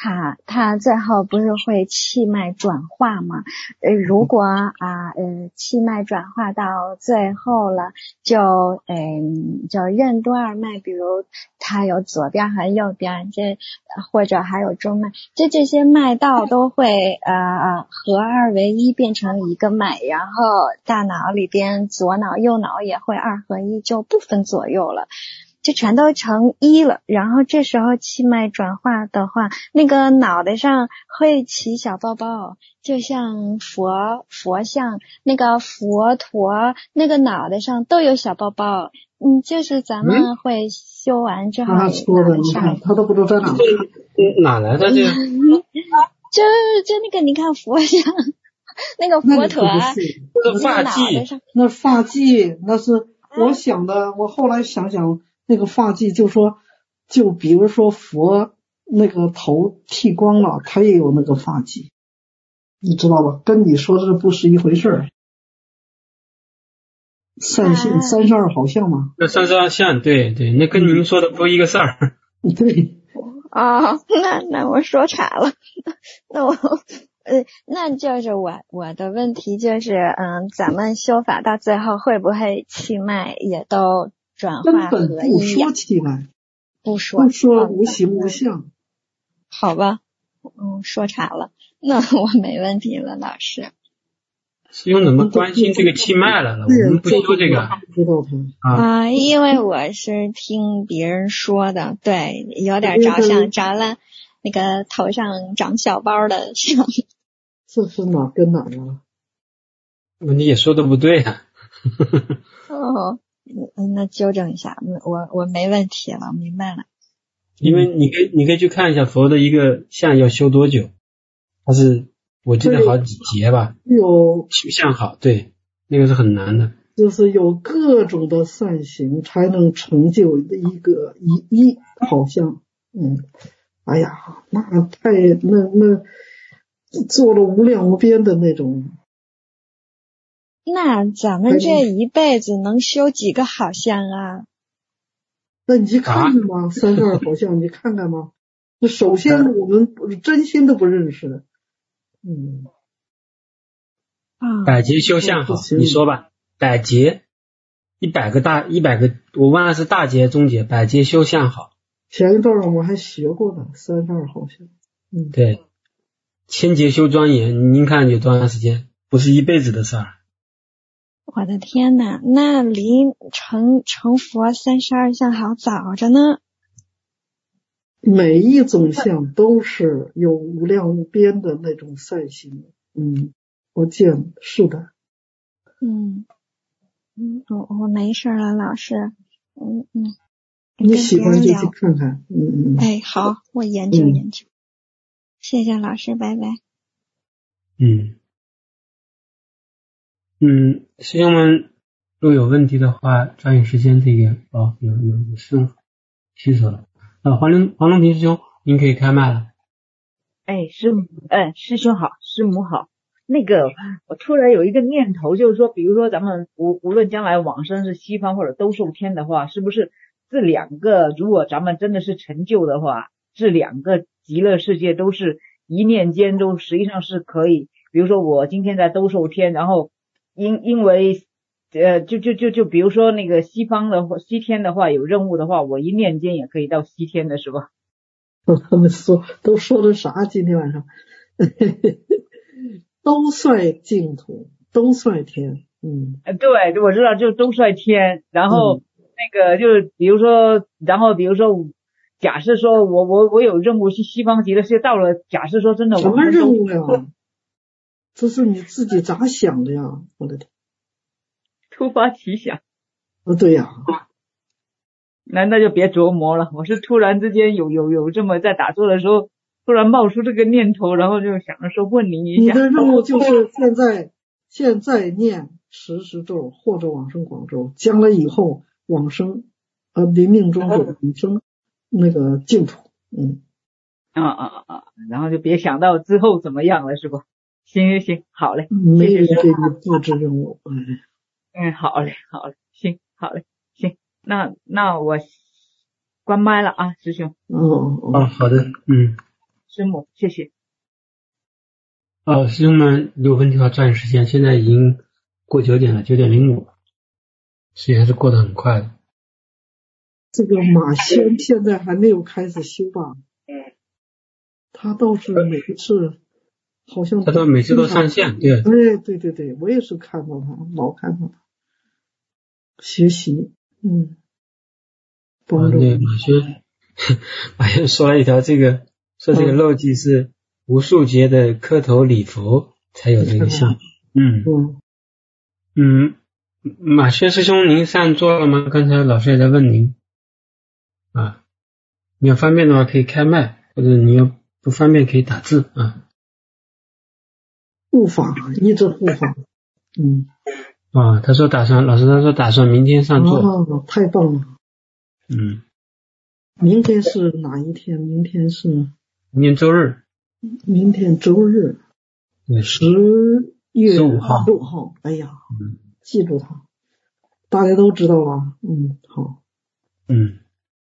他他最后不是会气脉转化吗？呃，如果啊呃气脉转化到最后了，就嗯就任督二脉，比如它有左边和右边，这或者还有中脉，这这些脉道都会呃合二为一变成一个脉，然后大脑里边左脑右脑也会二合一，就不分左右了。就全都成一了，然后这时候气脉转化的话，那个脑袋上会起小包包，就像佛佛像那个佛陀那个脑袋上都有小包包，嗯，就是咱们会修完之后， 他说的，你看他都不知道在哪看， 哪来的这个？ 就就那个你看佛像，那个佛陀， 那发髻， 那发髻，那是我想的，我后来想想。那个发髻就说，就比如说佛那个头剃光了，他也有那个发髻，你知道吧？跟你说的不是一回事儿。善性三十二好像吗？ 那三十二相，对对，那跟您说的不一个事儿。 对。 哦，那那我说岔了，那我呃，那就是我我的问题就是，嗯，咱们修法到最后会不会气脉也都转化合一？ 根本不说气脉， 不说， 不说无形无相。 好吧，嗯，说岔了，那我没问题了，老师。 师兄怎么关心这个气脉了呢？我们不修这个啊、 呃，因为我是听别人说的，对，有点着像着了那个头上长小包的像。 这是哪跟哪啊？ 你也说的不对啊。 哦，那纠正一下，我我没问题了，明白了。 因为你可以你可以去看一下佛的一个相要修多久，它是我记得好几节吧。 有相好，对，那个是很难的。 就是有各种的善行才能成就一个一一好像，嗯，哎呀，那太那那做了无量无边的那种。 那咱们这一辈子能修几个好相啊？ 那你去看看吧，三十二好像你看看吧。那首先我们真心都不认识，嗯。 百劫修相好，你说吧，百劫一百个大一百个，我问的是大劫中劫，百劫修相好。 前一段我还学过呢，三十二好像，嗯， 对，千劫修庄严，您看有多长时间？不是一辈子的事儿。 我的天哪，那离成成佛三十二相好早着呢。 每一种相都是有无量无边的那种善行，嗯，我见是的。 嗯嗯，我我没事了，老师。嗯嗯， 你喜欢就去看看。嗯嗯。 哎，好，我研究研究。嗯、谢谢老师，拜拜。 嗯。嗯，师兄们若有问题的话，抓紧时间这个哦，有有有师兄举手了。呃，黄龙黄龙平师兄，您可以开麦了。 哎，师母，哎，师兄好，师母好。那个，我突然有一个念头，就是说，比如说咱们无无论将来往生是西方或者兜售天的话，是不是这两个，如果咱们真的是成就的话，这两个极乐世界都是一念间都实际上是可以。比如说我今天在兜售天，然后因因为呃，就就就就比如说那个西方的话，西天的话有任务的话，我一念间也可以到西天的是吧？ 他们说都说的啥？今天晚上都率净土，都率天，嗯， 对，我知道，就都率天。然后、嗯、那个就是比如说，然后比如说，假设说我我我有任务去西方极乐世界到了，假设说真的， 什么任务呀？这是你自己咋想的呀？我的天！ 突发奇想。 哦，对呀。 那那就别琢磨了。我是突然之间有有有这么在打坐的时候，突然冒出这个念头，然后就想着说问你一下。 你的任务就是现在现在念十十咒或者往生广咒，将来以后往生呃临命中就往生那个净土。嗯。 啊啊啊！然后就别想到之后怎么样了，是吧？行行行，好嘞。 没人给你布置任务。嗯嗯，好嘞，好嘞，行，好嘞，行，那那我关麦了啊，师兄。 哦哦，好的，嗯， 师母，谢谢。 哦，师兄们有问题的话抓紧时间，现在已经过九点了，九点零五，时间是过得很快的。 这个马仙现在还没有开始修吧？他倒是每一次好像他都每次都上线，对， 哎，对对对，我也是看到他，老看到他学习，嗯， 啊，对，马轩，马轩说了一条这个，说这个漏记是无数劫的磕头礼佛才有这个相，嗯嗯嗯，马轩师兄，您上座了吗？刚才老师也在问您啊，你要方便的话可以开麦，或者你要不方便可以打字啊。 护法一直护法，嗯啊，他说打算，老师他说打算明天上座， 啊，太棒了， 嗯， 明天是哪一天？明天是明天周日， 明天周日， 对， 十月十五号， 六号，哎呀，嗯，记住它，大家都知道了，嗯，好， 嗯。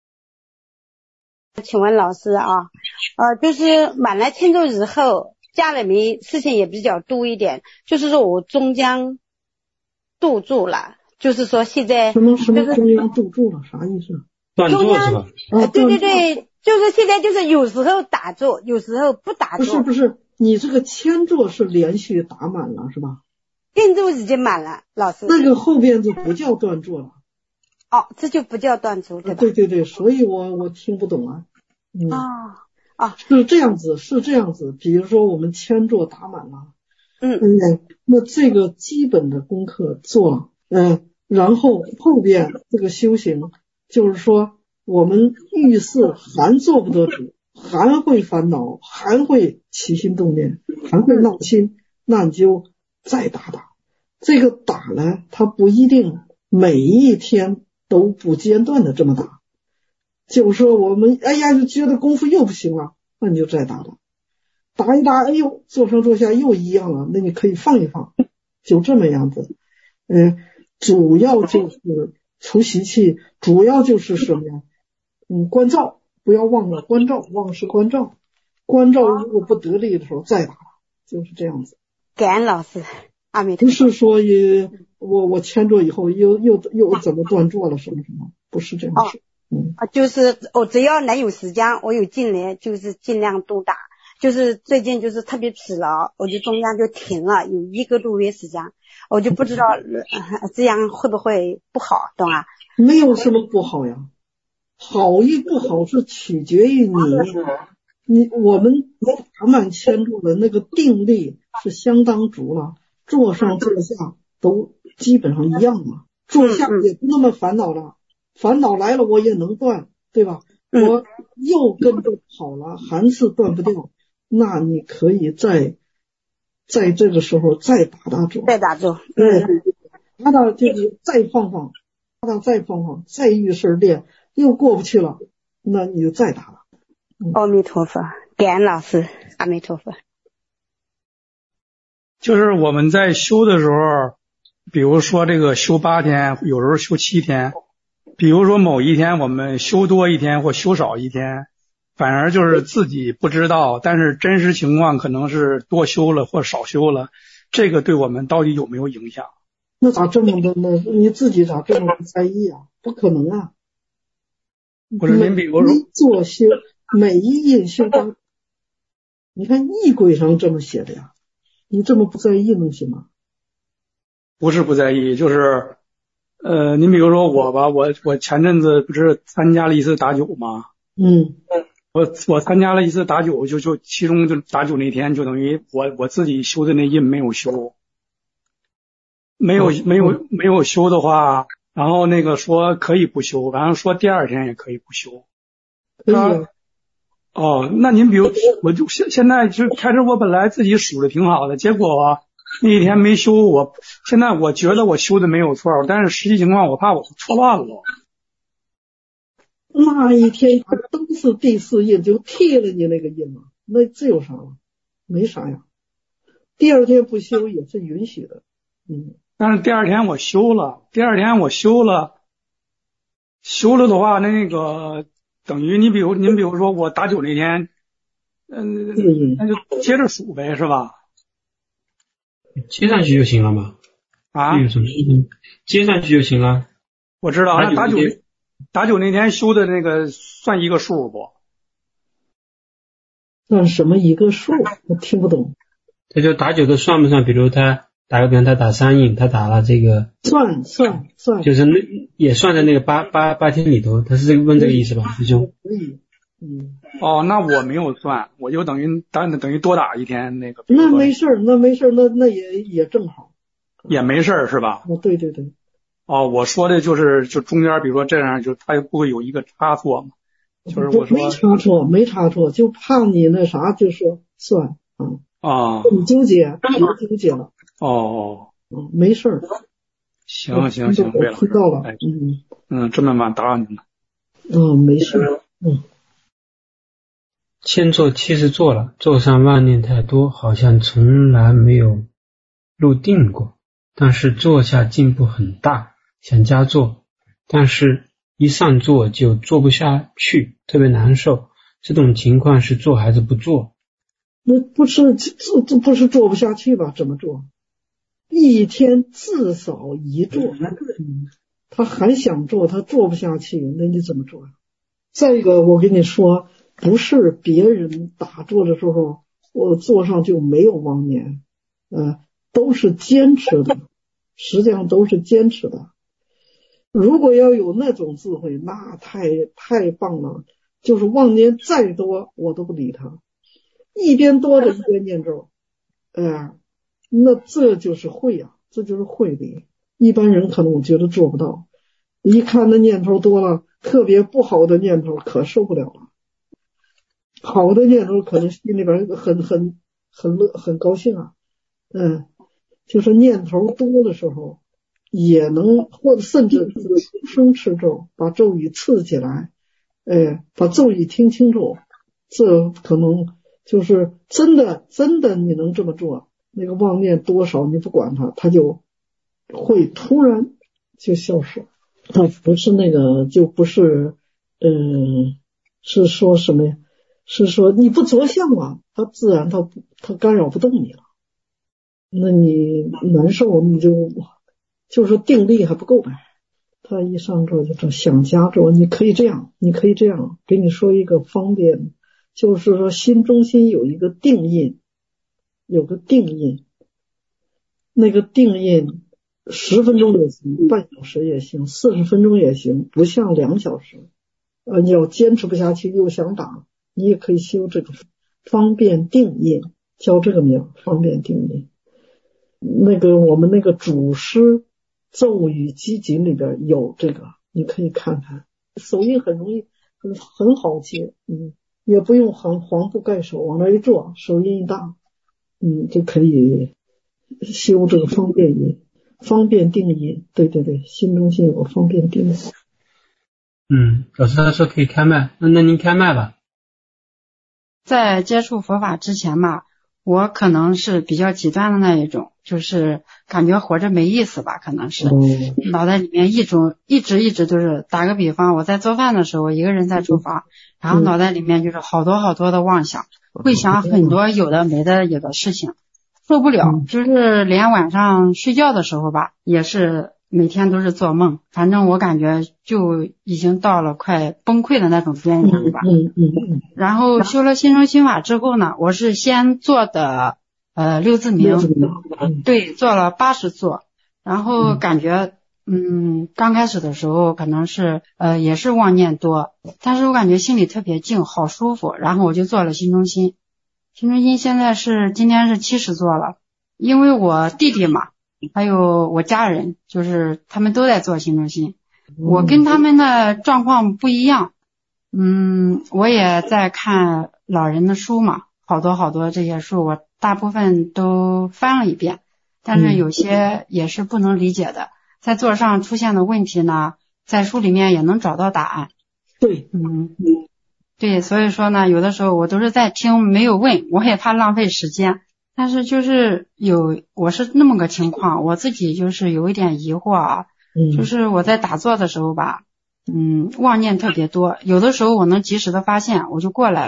请问老师啊，呃，就是满了千周以后，家里面事情也比较多一点，就是说我终将度住了，就是说现在什么什么中央度住了，啥意思？ 断座是吧？ 呃，对对对，就是现在就是有时候打坐，有时候不打坐。 不是不是，你这个千座是连续打满了是吧？ 千座已经满了，老师。 那个后边就不叫断座了。 哦，这就不叫断座，对吧？ 对对对，所以我我听不懂啊。嗯， 哦哦， 是这样子，是这样子。比如说我们千座打满了， 嗯嗯，那这个基本的功课做了，嗯，然后后边这个修行，就是说我们遇事还做不得主，还会烦恼，还会起心动念，还会闹心，那你就再打打。这个打呢，它不一定每一天都不间断的这么打，就是说我们哎呀就觉得功夫又不行了，那你就再打打，打一打，哎呦坐上坐下又一样了，那你可以放一放，就这么样子。嗯，主要就是除习气，主要就是什么呀？嗯，关照，不要忘了关照，忘是关照，关照如果不得力的时候再打，就是这样子。 感恩老师，阿弥陀佛。不是说也我我签座以后又又又怎么断座了什么什么，不是这样子。 哦嗯啊，就是我只要能有时间，我有劲来，就是尽量多打。就是最近就是特别疲劳，我就中间就停了，有一个多月时间，我就不知道、呃、这样会不会不好，懂啊？ 没有什么不好呀，好与不好是取决于你，你我们打满千座的那个定力是相当足了，坐上坐下都基本上一样了，坐下也不那么烦恼了。烦恼来了我也能断，对吧？ 嗯、 我又跟着跑了，还是断不掉，那你可以在在这个时候再打打坐， 再打坐， 嗯，打打就是再放放，打打再放放，再遇事练，又过不去了，那你就再打了。 嗯、阿弥陀佛，感恩老师，阿弥陀佛。 就是我们在修的时候，比如说这个修八天，有时候修七天。比如说某一天我们修多一天或修少一天，反而就是自己不知道，但是真实情况可能是多修了或少修了，这个对我们到底有没有影响？ 那咋这么多呢？你自己咋这么不在意啊？不可能啊！ 或者您比如说做修每一印修八，你看仪轨上这么写的呀，你这么不在意能行吗？ 不是不在意，就是呃，您比如说我吧，我我前阵子不是参加了一次打九吗？ 嗯， 我我参加了一次打九，就就其中就打九那天，就等于我我自己修的那印没有修，没有没有没有修的话，然后那个说可以不修，然后说第二天也可以不修。 可以啊。 哦，那您比如我就现现在就开始我本来自己数的挺好的，结果啊。那一天没修，我现在我觉得我修的没有错，但是实际情况我怕我错乱了。 那一天他都是第四印，就替了你那个印了，那这有啥了？没啥呀。第二天不修也是允许的，嗯。 但是第二天我修了，第二天我修了，修了的话，那个等于你比如您比如说我打九那天， 嗯，那就接着数呗，是吧？ 接上去就行了嘛。 啊？ 有什么事情？接上去就行了。 我知道，那打九打九那天修的那个算一个数不？ 算什么一个数？我听不懂。 这就打九的算不算？比如他打个比方，他打三印，他打了这个算算算， 就是那也算在那个八八八天里头。他是这个问这个意思吧，师兄？ 可以。嗯。 哦，那我没有算，我就等于打等于多打一天那个。 那没事儿，那没事儿，那那也也正好。 也没事儿是吧？ 哦，对对对。 哦，我说的就是就中间，比如说这样，就它不会有一个差错嘛？就是我说没差错，没差错，就怕你那啥，就说算啊。 啊。 你纠结，别纠结了。 哦哦。 嗯，没事儿。 行行行，对了， 听到了。 哎， 嗯嗯，这么晚打扰您了。 嗯，没事儿。嗯。 千座七十座了，座上妄念太多，好像从来没有入定过。但是坐下进步很大，想加坐，但是一上座就坐不下去，特别难受。这种情况是做还是不做？ 那不是这这不是做不下去吧？怎么做？一天至少一坐，嗯，他还想做，他做不下去，那你怎么做？再一个，我跟你说，不是别人打坐的时候，我坐上就没有妄念，呃，都是坚持的，实际上都是坚持的。如果要有那种智慧，那太太棒了。就是妄念再多，我都不理他，一边多着一边念咒，哎、呃，那这就是慧啊，这就是慧力。一般人可能我觉得做不到，一看那念头多了，特别不好的念头可受不了了。好的念头可能心里边很很很乐很高兴啊，嗯，就是念头多的时候，也能或者甚至出声持咒，把咒语刺起来，哎，把咒语听清楚，这可能就是真的真的你能这么做，那个妄念多少你不管它，它就会突然就消失。它不是那个就不是嗯，是说什么呀？是说你不着相了，它自然它它干扰不动你了，那你难受你就就是定力还不够呗。他一上座就这想加座，你可以这样，你可以这样，给你说一个方便，就是说心中心有一个定印，有个定印，那个定印十分钟也行，半小时也行，四十分钟也行，不像两小时。呃，你要坚持不下去又想打，你也可以修这个方便定印，叫这个名，方便定印。那个我们那个祖师咒语集锦里边有这个，你可以看看，手印很容易，很很好接，嗯，也不用黄黄布盖手，往那一坐，手印一大，嗯，就可以修这个方便印，方便定印，对对对，心中心有方便定印。 嗯，老师他说可以开麦，那那您开麦吧。 在接触佛法之前嘛，我可能是比较极端的那一种，就是感觉活着没意思吧，可能是、嗯、脑袋里面一种一直一直都是，打个比方，我在做饭的时候，我一个人在厨房，然后脑袋里面就是好多好多的妄想，会想很多有的没的有的事情，受不了，就是连晚上睡觉的时候吧，也是每天都是做梦，反正我感觉就已经到了快崩溃的那种边缘吧。 嗯嗯嗯。然后修了心中心法之后呢，我是先做的呃六字明，对，做了八十座，然后感觉嗯刚开始的时候可能是呃也是妄念多，但是我感觉心里特别静，好舒服，然后我就做了心中心。心中心现在是今天是七十座了，因为我弟弟嘛。还有我家人，就是他们都在做心中心，我跟他们的状况不一样。嗯，我也在看老人的书嘛，好多好多这些书，我大部分都翻了一遍，但是有些也是不能理解的，在座上出现的问题呢，在书里面也能找到答案。 对， 嗯，对，所以说呢，有的时候我都是在听，没有问，我也怕浪费时间。但是就是有，我是那么个情况，我自己就是有一点疑惑啊，嗯、就是我在打坐的时候吧，嗯，妄念特别多，有的时候我能及时的发现，我就过来了，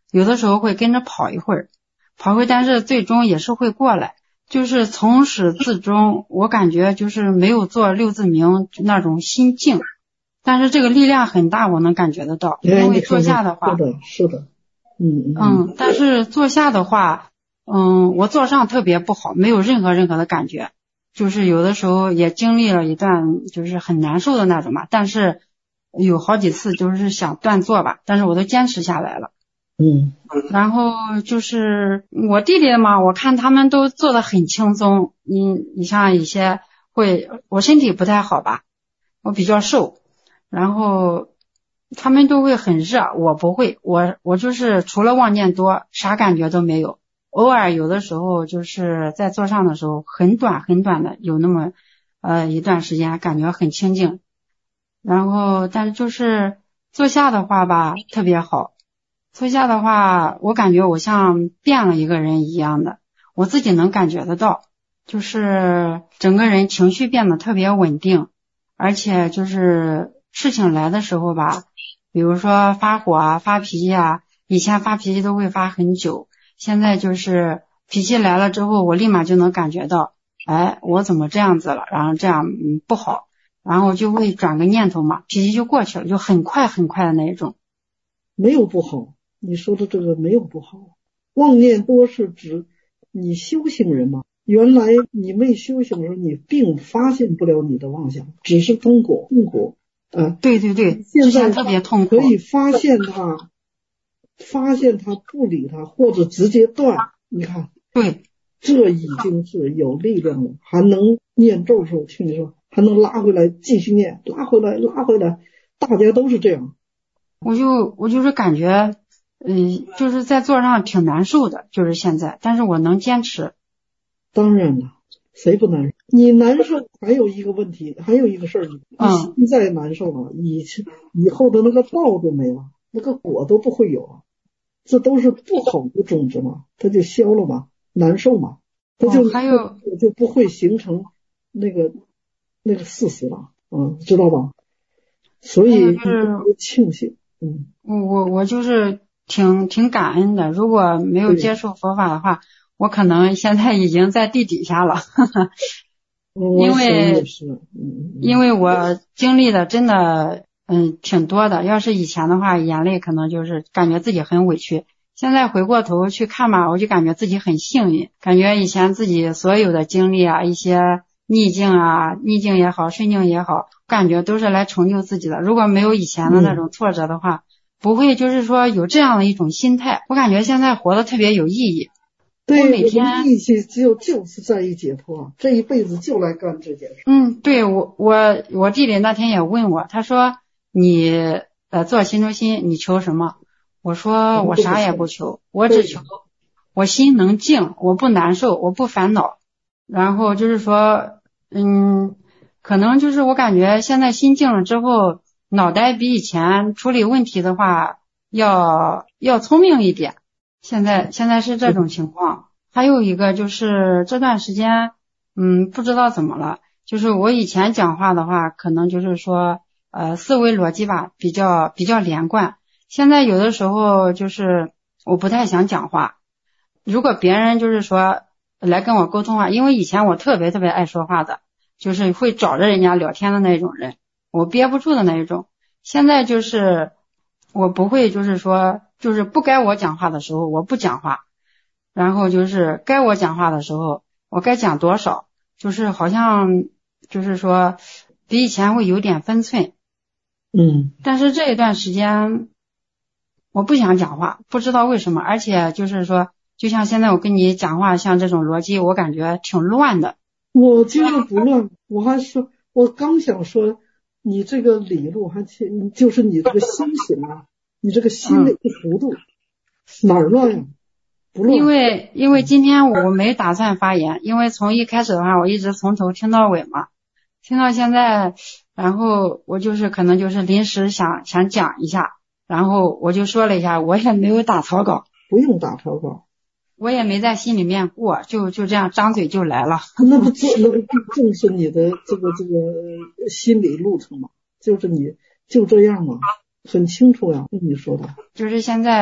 有的时候会跟着跑一会儿，跑会，但是最终也是会过来。就是从始至终，我感觉就是没有做六字明那种心静，但是这个力量很大，我能感觉得到。因为坐下的话， 是的，是的，嗯嗯，但是坐下的话，嗯，我坐上特别不好，没有任何任何的感觉，就是有的时候也经历了一段就是很难受的那种吧，但是有好几次就是想断坐吧，但是我都坚持下来了。 嗯， 然后就是我弟弟嘛，我看他们都做得很轻松。你你像一些会，我身体不太好吧，我比较瘦，然后他们都会很热，我不会，我我就是除了妄念多，啥感觉都没有。偶尔有的时候就是在坐上的时候，很短很短的有那么呃一段时间感觉很清静，然后但是就是坐下的话吧特别好。坐下的话，我感觉我像变了一个人一样的，我自己能感觉得到，就是整个人情绪变得特别稳定，而且就是事情来的时候吧，比如说发火啊、发脾气啊，以前发脾气都会发很久，现在就是脾气来了之后，我立马就能感觉到，哎，我怎么这样子了，然后这样嗯不好，然后就会转个念头嘛，脾气就过去了，就很快很快的那一种。 没有不好。你说的这个没有不好，妄念多是指你修行人嘛，原来你没修行的时候，你并发现不了你的妄想，只是痛苦痛苦啊。 对对对， 现在特别痛苦， 可以发现它，发现它不理它，或者直接断。你看， 对， 这已经是有力量了，还能念咒时候，听你说还能拉回来继续念，拉回来拉回来，大家都是这样。 我就我就是感觉。嗯，就是在座上挺难受的，就是现在，但是我能坚持。 当然了，谁不难受？你难受还有一个问题，还有一个事儿，你现在难受了，以以后的那个道都没了，那个果都不会有啊，这都是不好的种子嘛，它就消了嘛，难受嘛，它就、 哦、还有就不会形成那个那个事实了，嗯，知道吧？所以就是庆幸，嗯， 我我就是挺挺感恩的。如果没有接受佛法的话，我可能现在已经在地底下了，呵呵因为因为我经历的真的嗯挺多的。要是以前的话，眼泪可能就是感觉自己很委屈。现在回过头去看吧，我就感觉自己很幸运，感觉以前自己所有的经历啊，一些逆境啊，逆境也好，顺境也好，感觉都是来成就自己的。如果没有以前的那种挫折的话，嗯、不会就是说有这样的一种心态。我感觉现在活得特别有意义。 对， 我每天意气只有就是在于解脱，这一辈子就来干这件事。 嗯，对，我我我弟弟那天也问我，他说你呃做心中心，你求什么？我说我啥也不求，我只求我心能静，我不难受，我不烦恼。然后就是说，嗯，可能就是我感觉现在心静了之后，脑袋比以前处理问题的话要要聪明一点。现在现在是这种情况。还有一个就是这段时间，嗯，不知道怎么了，就是我以前讲话的话，可能就是说，呃，思维逻辑吧，比较比较连贯。现在有的时候就是我不太想讲话，如果别人就是说来跟我沟通话，因为以前我特别特别爱说话的，就是会找着人家聊天的那种人，我憋不住的那一种。现在就是我不会就是说就是不该我讲话的时候我不讲话，然后就是该我讲话的时候我该讲多少，就是好像就是说比以前会有点分寸。 嗯， 但是这一段时间我不想讲话，不知道为什么，而且就是说就像现在我跟你讲话，像这种逻辑我感觉挺乱的。 我觉得不乱，我还说我刚想说你这个理路还就是你这个心行啊，你这个心的幅度、嗯、哪儿乱呀？不乱。 因为因为今天我没打算发言，因为从一开始的话我一直从头听到尾嘛，听到现在，然后我就是可能就是临时想想讲一下，然后我就说了一下，我也没有打草稿。 不用打草稿， 我也没在心里面过，就就这样张嘴就来了。 那不正那不正是你的这个这个心理路程嘛？就是你就这样嘛，很清楚呀，跟你说的。 就是现在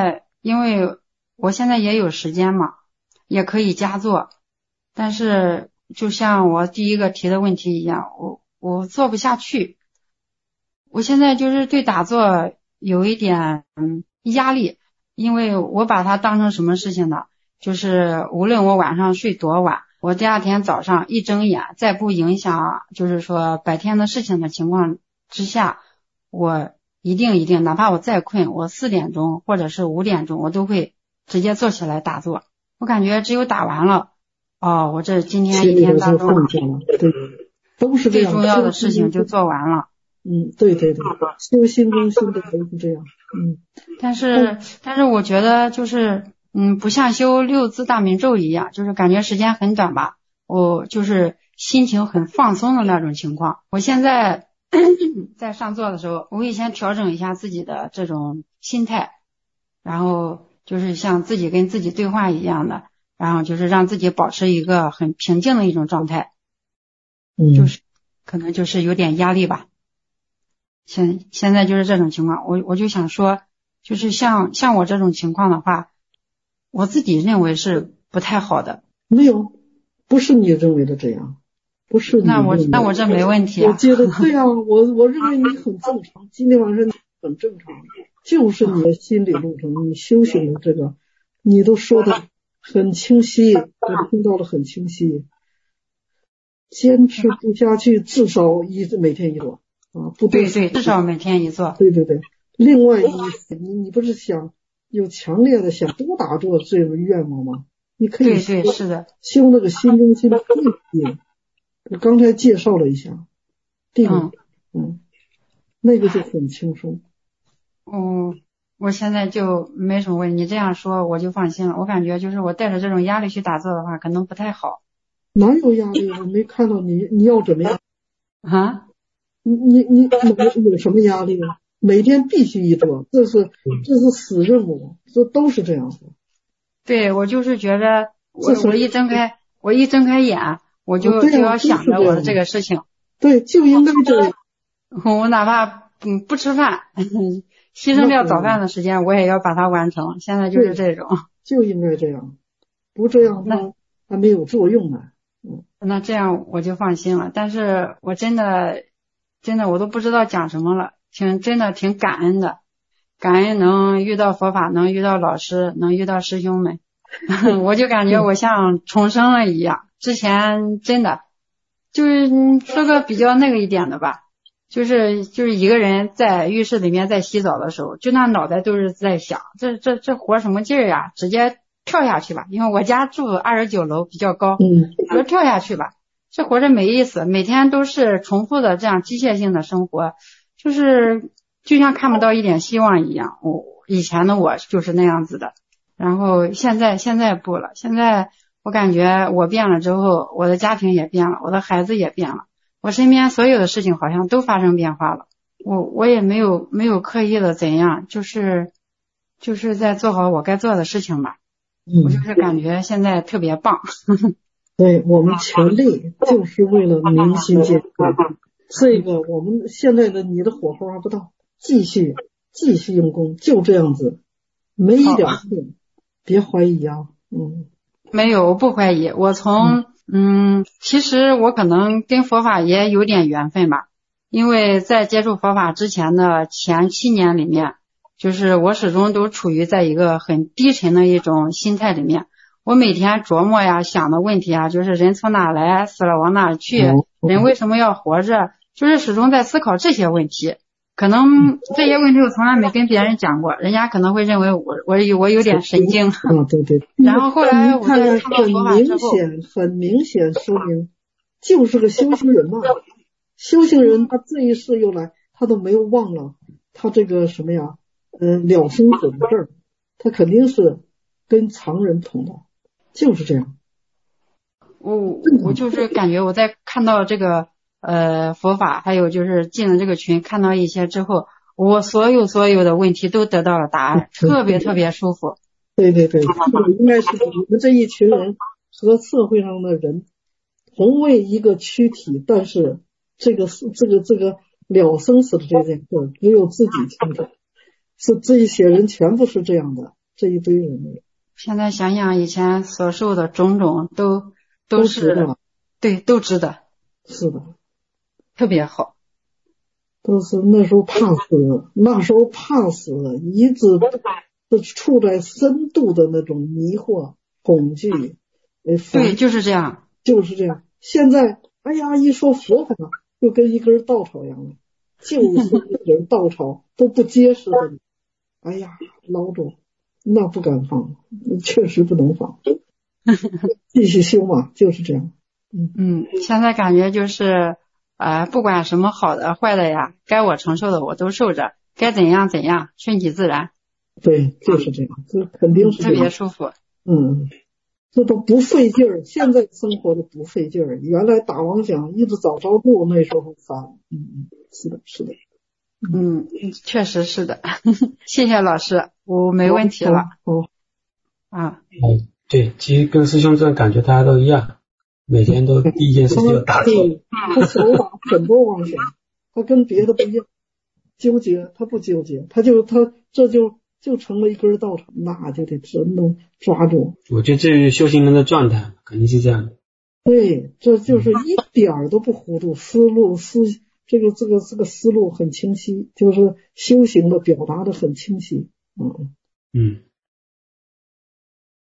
因为我现在也有时间嘛，也可以加做，但是就像我第一个提的问题一样，我我做不下去。我现在就是对打坐有一点嗯压力，因为我把它当成什么事情呢？就是无论我晚上睡多晚，我第二天早上一睁眼，在不影响就是说白天的事情的情况之下，我一定一定哪怕我再困，我四点钟或者是五点钟我都会直接坐起来打坐。我感觉只有打完了，哦，我这今天一天当中对，都是这样最重要的事情就做完了。 嗯，对对对，修心中心的都是这样。嗯， 但是但是我觉得就是嗯，不像修六字大明咒一样，就是感觉时间很短吧，我就是心情很放松的那种情况。我现在在上座的时候，我会先调整一下自己的这种心态，然后就是像自己跟自己对话一样的，然后就是让自己保持一个很平静的一种状态。 嗯， 就是可能就是有点压力吧。现现在就是这种情况，我我就想说，就是像像我这种情况的话，我自己认为是不太好的。 没有，不是你认为的这样，不是你那我那我这没问题啊。 我觉得对啊，我我认为你很正常，今天晚上很正常，就是你的心理路程，你修行的这个，你都说的很清晰，我听到了很清晰。坚持不下去，至少一每天一做啊，不对对，至少每天一做。 对对对。另外一，你你不是想有强烈的想多打坐这个愿望吗？你可以对对是的， 修那个心中心的定。我刚才介绍了一下定，嗯嗯，那个就很轻松。 哦，我现在就没什么问题，你这样说我就放心了。我感觉就是我带着这种压力去打坐的话，可能不太好。 哪有压力？我没看到你，你要怎么样啊？ 你你你有什么压力啊？每天必须一做，这是这是死任务，这都是这样的。 对，我就是觉得我我一睁开我一睁开眼，我就、 啊、 就要想着我的这个事情。 对，就应该这样。 我哪怕嗯不吃饭，牺牲掉早饭的时间，我也要把它完成。现在就是这种。 就应该这样，不这样呢还没有作用呢。嗯， 那这样我就放心了。但是我真的真的我都不知道讲什么了，挺真的挺感恩的。感恩能遇到佛法，能遇到老师，能遇到师兄们，我就感觉我像重生了一样。之前真的就是说个比较那个一点的吧，就是就是一个人在浴室里面在洗澡的时候，就那脑袋都是在想，这这这活什么劲儿呀？直接跳下去吧，因为我家住二十九楼比较高， 嗯， 我说跳下去吧，这活着没意思，每天都是重复的这样机械性的生活，就是就像看不到一点希望一样。我以前的我就是那样子的，然后现在现在不了，现在我感觉我变了之后，我的家庭也变了，我的孩子也变了，我身边所有的事情好像都发生变化了。我我也没有没有刻意的怎样，就是就是在做好我该做的事情吧。 嗯， 我就是感觉现在特别棒。 对，我们全力就是为了明心见性。这个我们现在的你的火候还不到，继续继续用功，就这样子，没一点错，别怀疑啊。嗯， 没有，我不怀疑。我从嗯，其实我可能跟佛法也有点缘分吧，因为在接触佛法之前的前七年里面，就是我始终都处于在一个很低沉的一种心态里面。我每天琢磨呀，想的问题啊，就是人从哪来，死了往哪去，人为什么要活着，就是始终在思考这些问题。可能这些问题我从来没跟别人讲过，人家可能会认为我我有我有点神经。 啊，对对。 然后后来我在看到佛法之后， 很明显，很明显说明就是个修行人嘛。修行人他这一世又来，他都没有忘了他这个什么呀，呃，了生死的事儿，他肯定是跟常人同的，就是这样。 我我就是感觉我在看到这个呃佛法，还有就是进了这个群，看到一些之后，我所有所有的问题都得到了答案，特别特别舒服。 对对对，应该是你们这一群人和社会上的人同为一个躯体，但是这个这个这个了生死的这件事只有自己清楚，是这一些人全部是这样的， 这一堆人没有。 现在想想以前所受的种种都都是都对都值得， 是的， 特别好。 都是那时候怕死，那时候怕死，一直都处在深度的那种迷惑、恐惧。 对，就是这样， 就是这样。现在，哎呀，一说佛法，就跟一根稻草一样了，就是一根稻草都不结实的。哎呀，老总，那不敢放，确实不能放，继续修嘛，就是这样。 嗯嗯，现在感觉就是呃，不管什么好的坏的呀，该我承受的我都受着，该怎样怎样，顺其自然。 对，就是这样，这肯定是这样， 特别舒服。 嗯，这都不费劲儿，现在生活的不费劲儿。原来打妄想一直找着路，那时候烦。嗯嗯，是的，是的。 嗯，确实是的。谢谢老师，我没问题了。 哦。 啊。 嗯，对，其实跟师兄这感觉大家都一样。每天都第一件事就要打坐， 他手打很多妄想，他跟别的不一样，纠结他不纠结，他就他这就就成了一根稻草，那就得真能抓住。 我觉得这是修行人的状态，肯定是这样的。 对，这就是一点儿都不糊涂，思路思这个这个这个思路很清晰，就是修行的表达的很清晰。嗯嗯。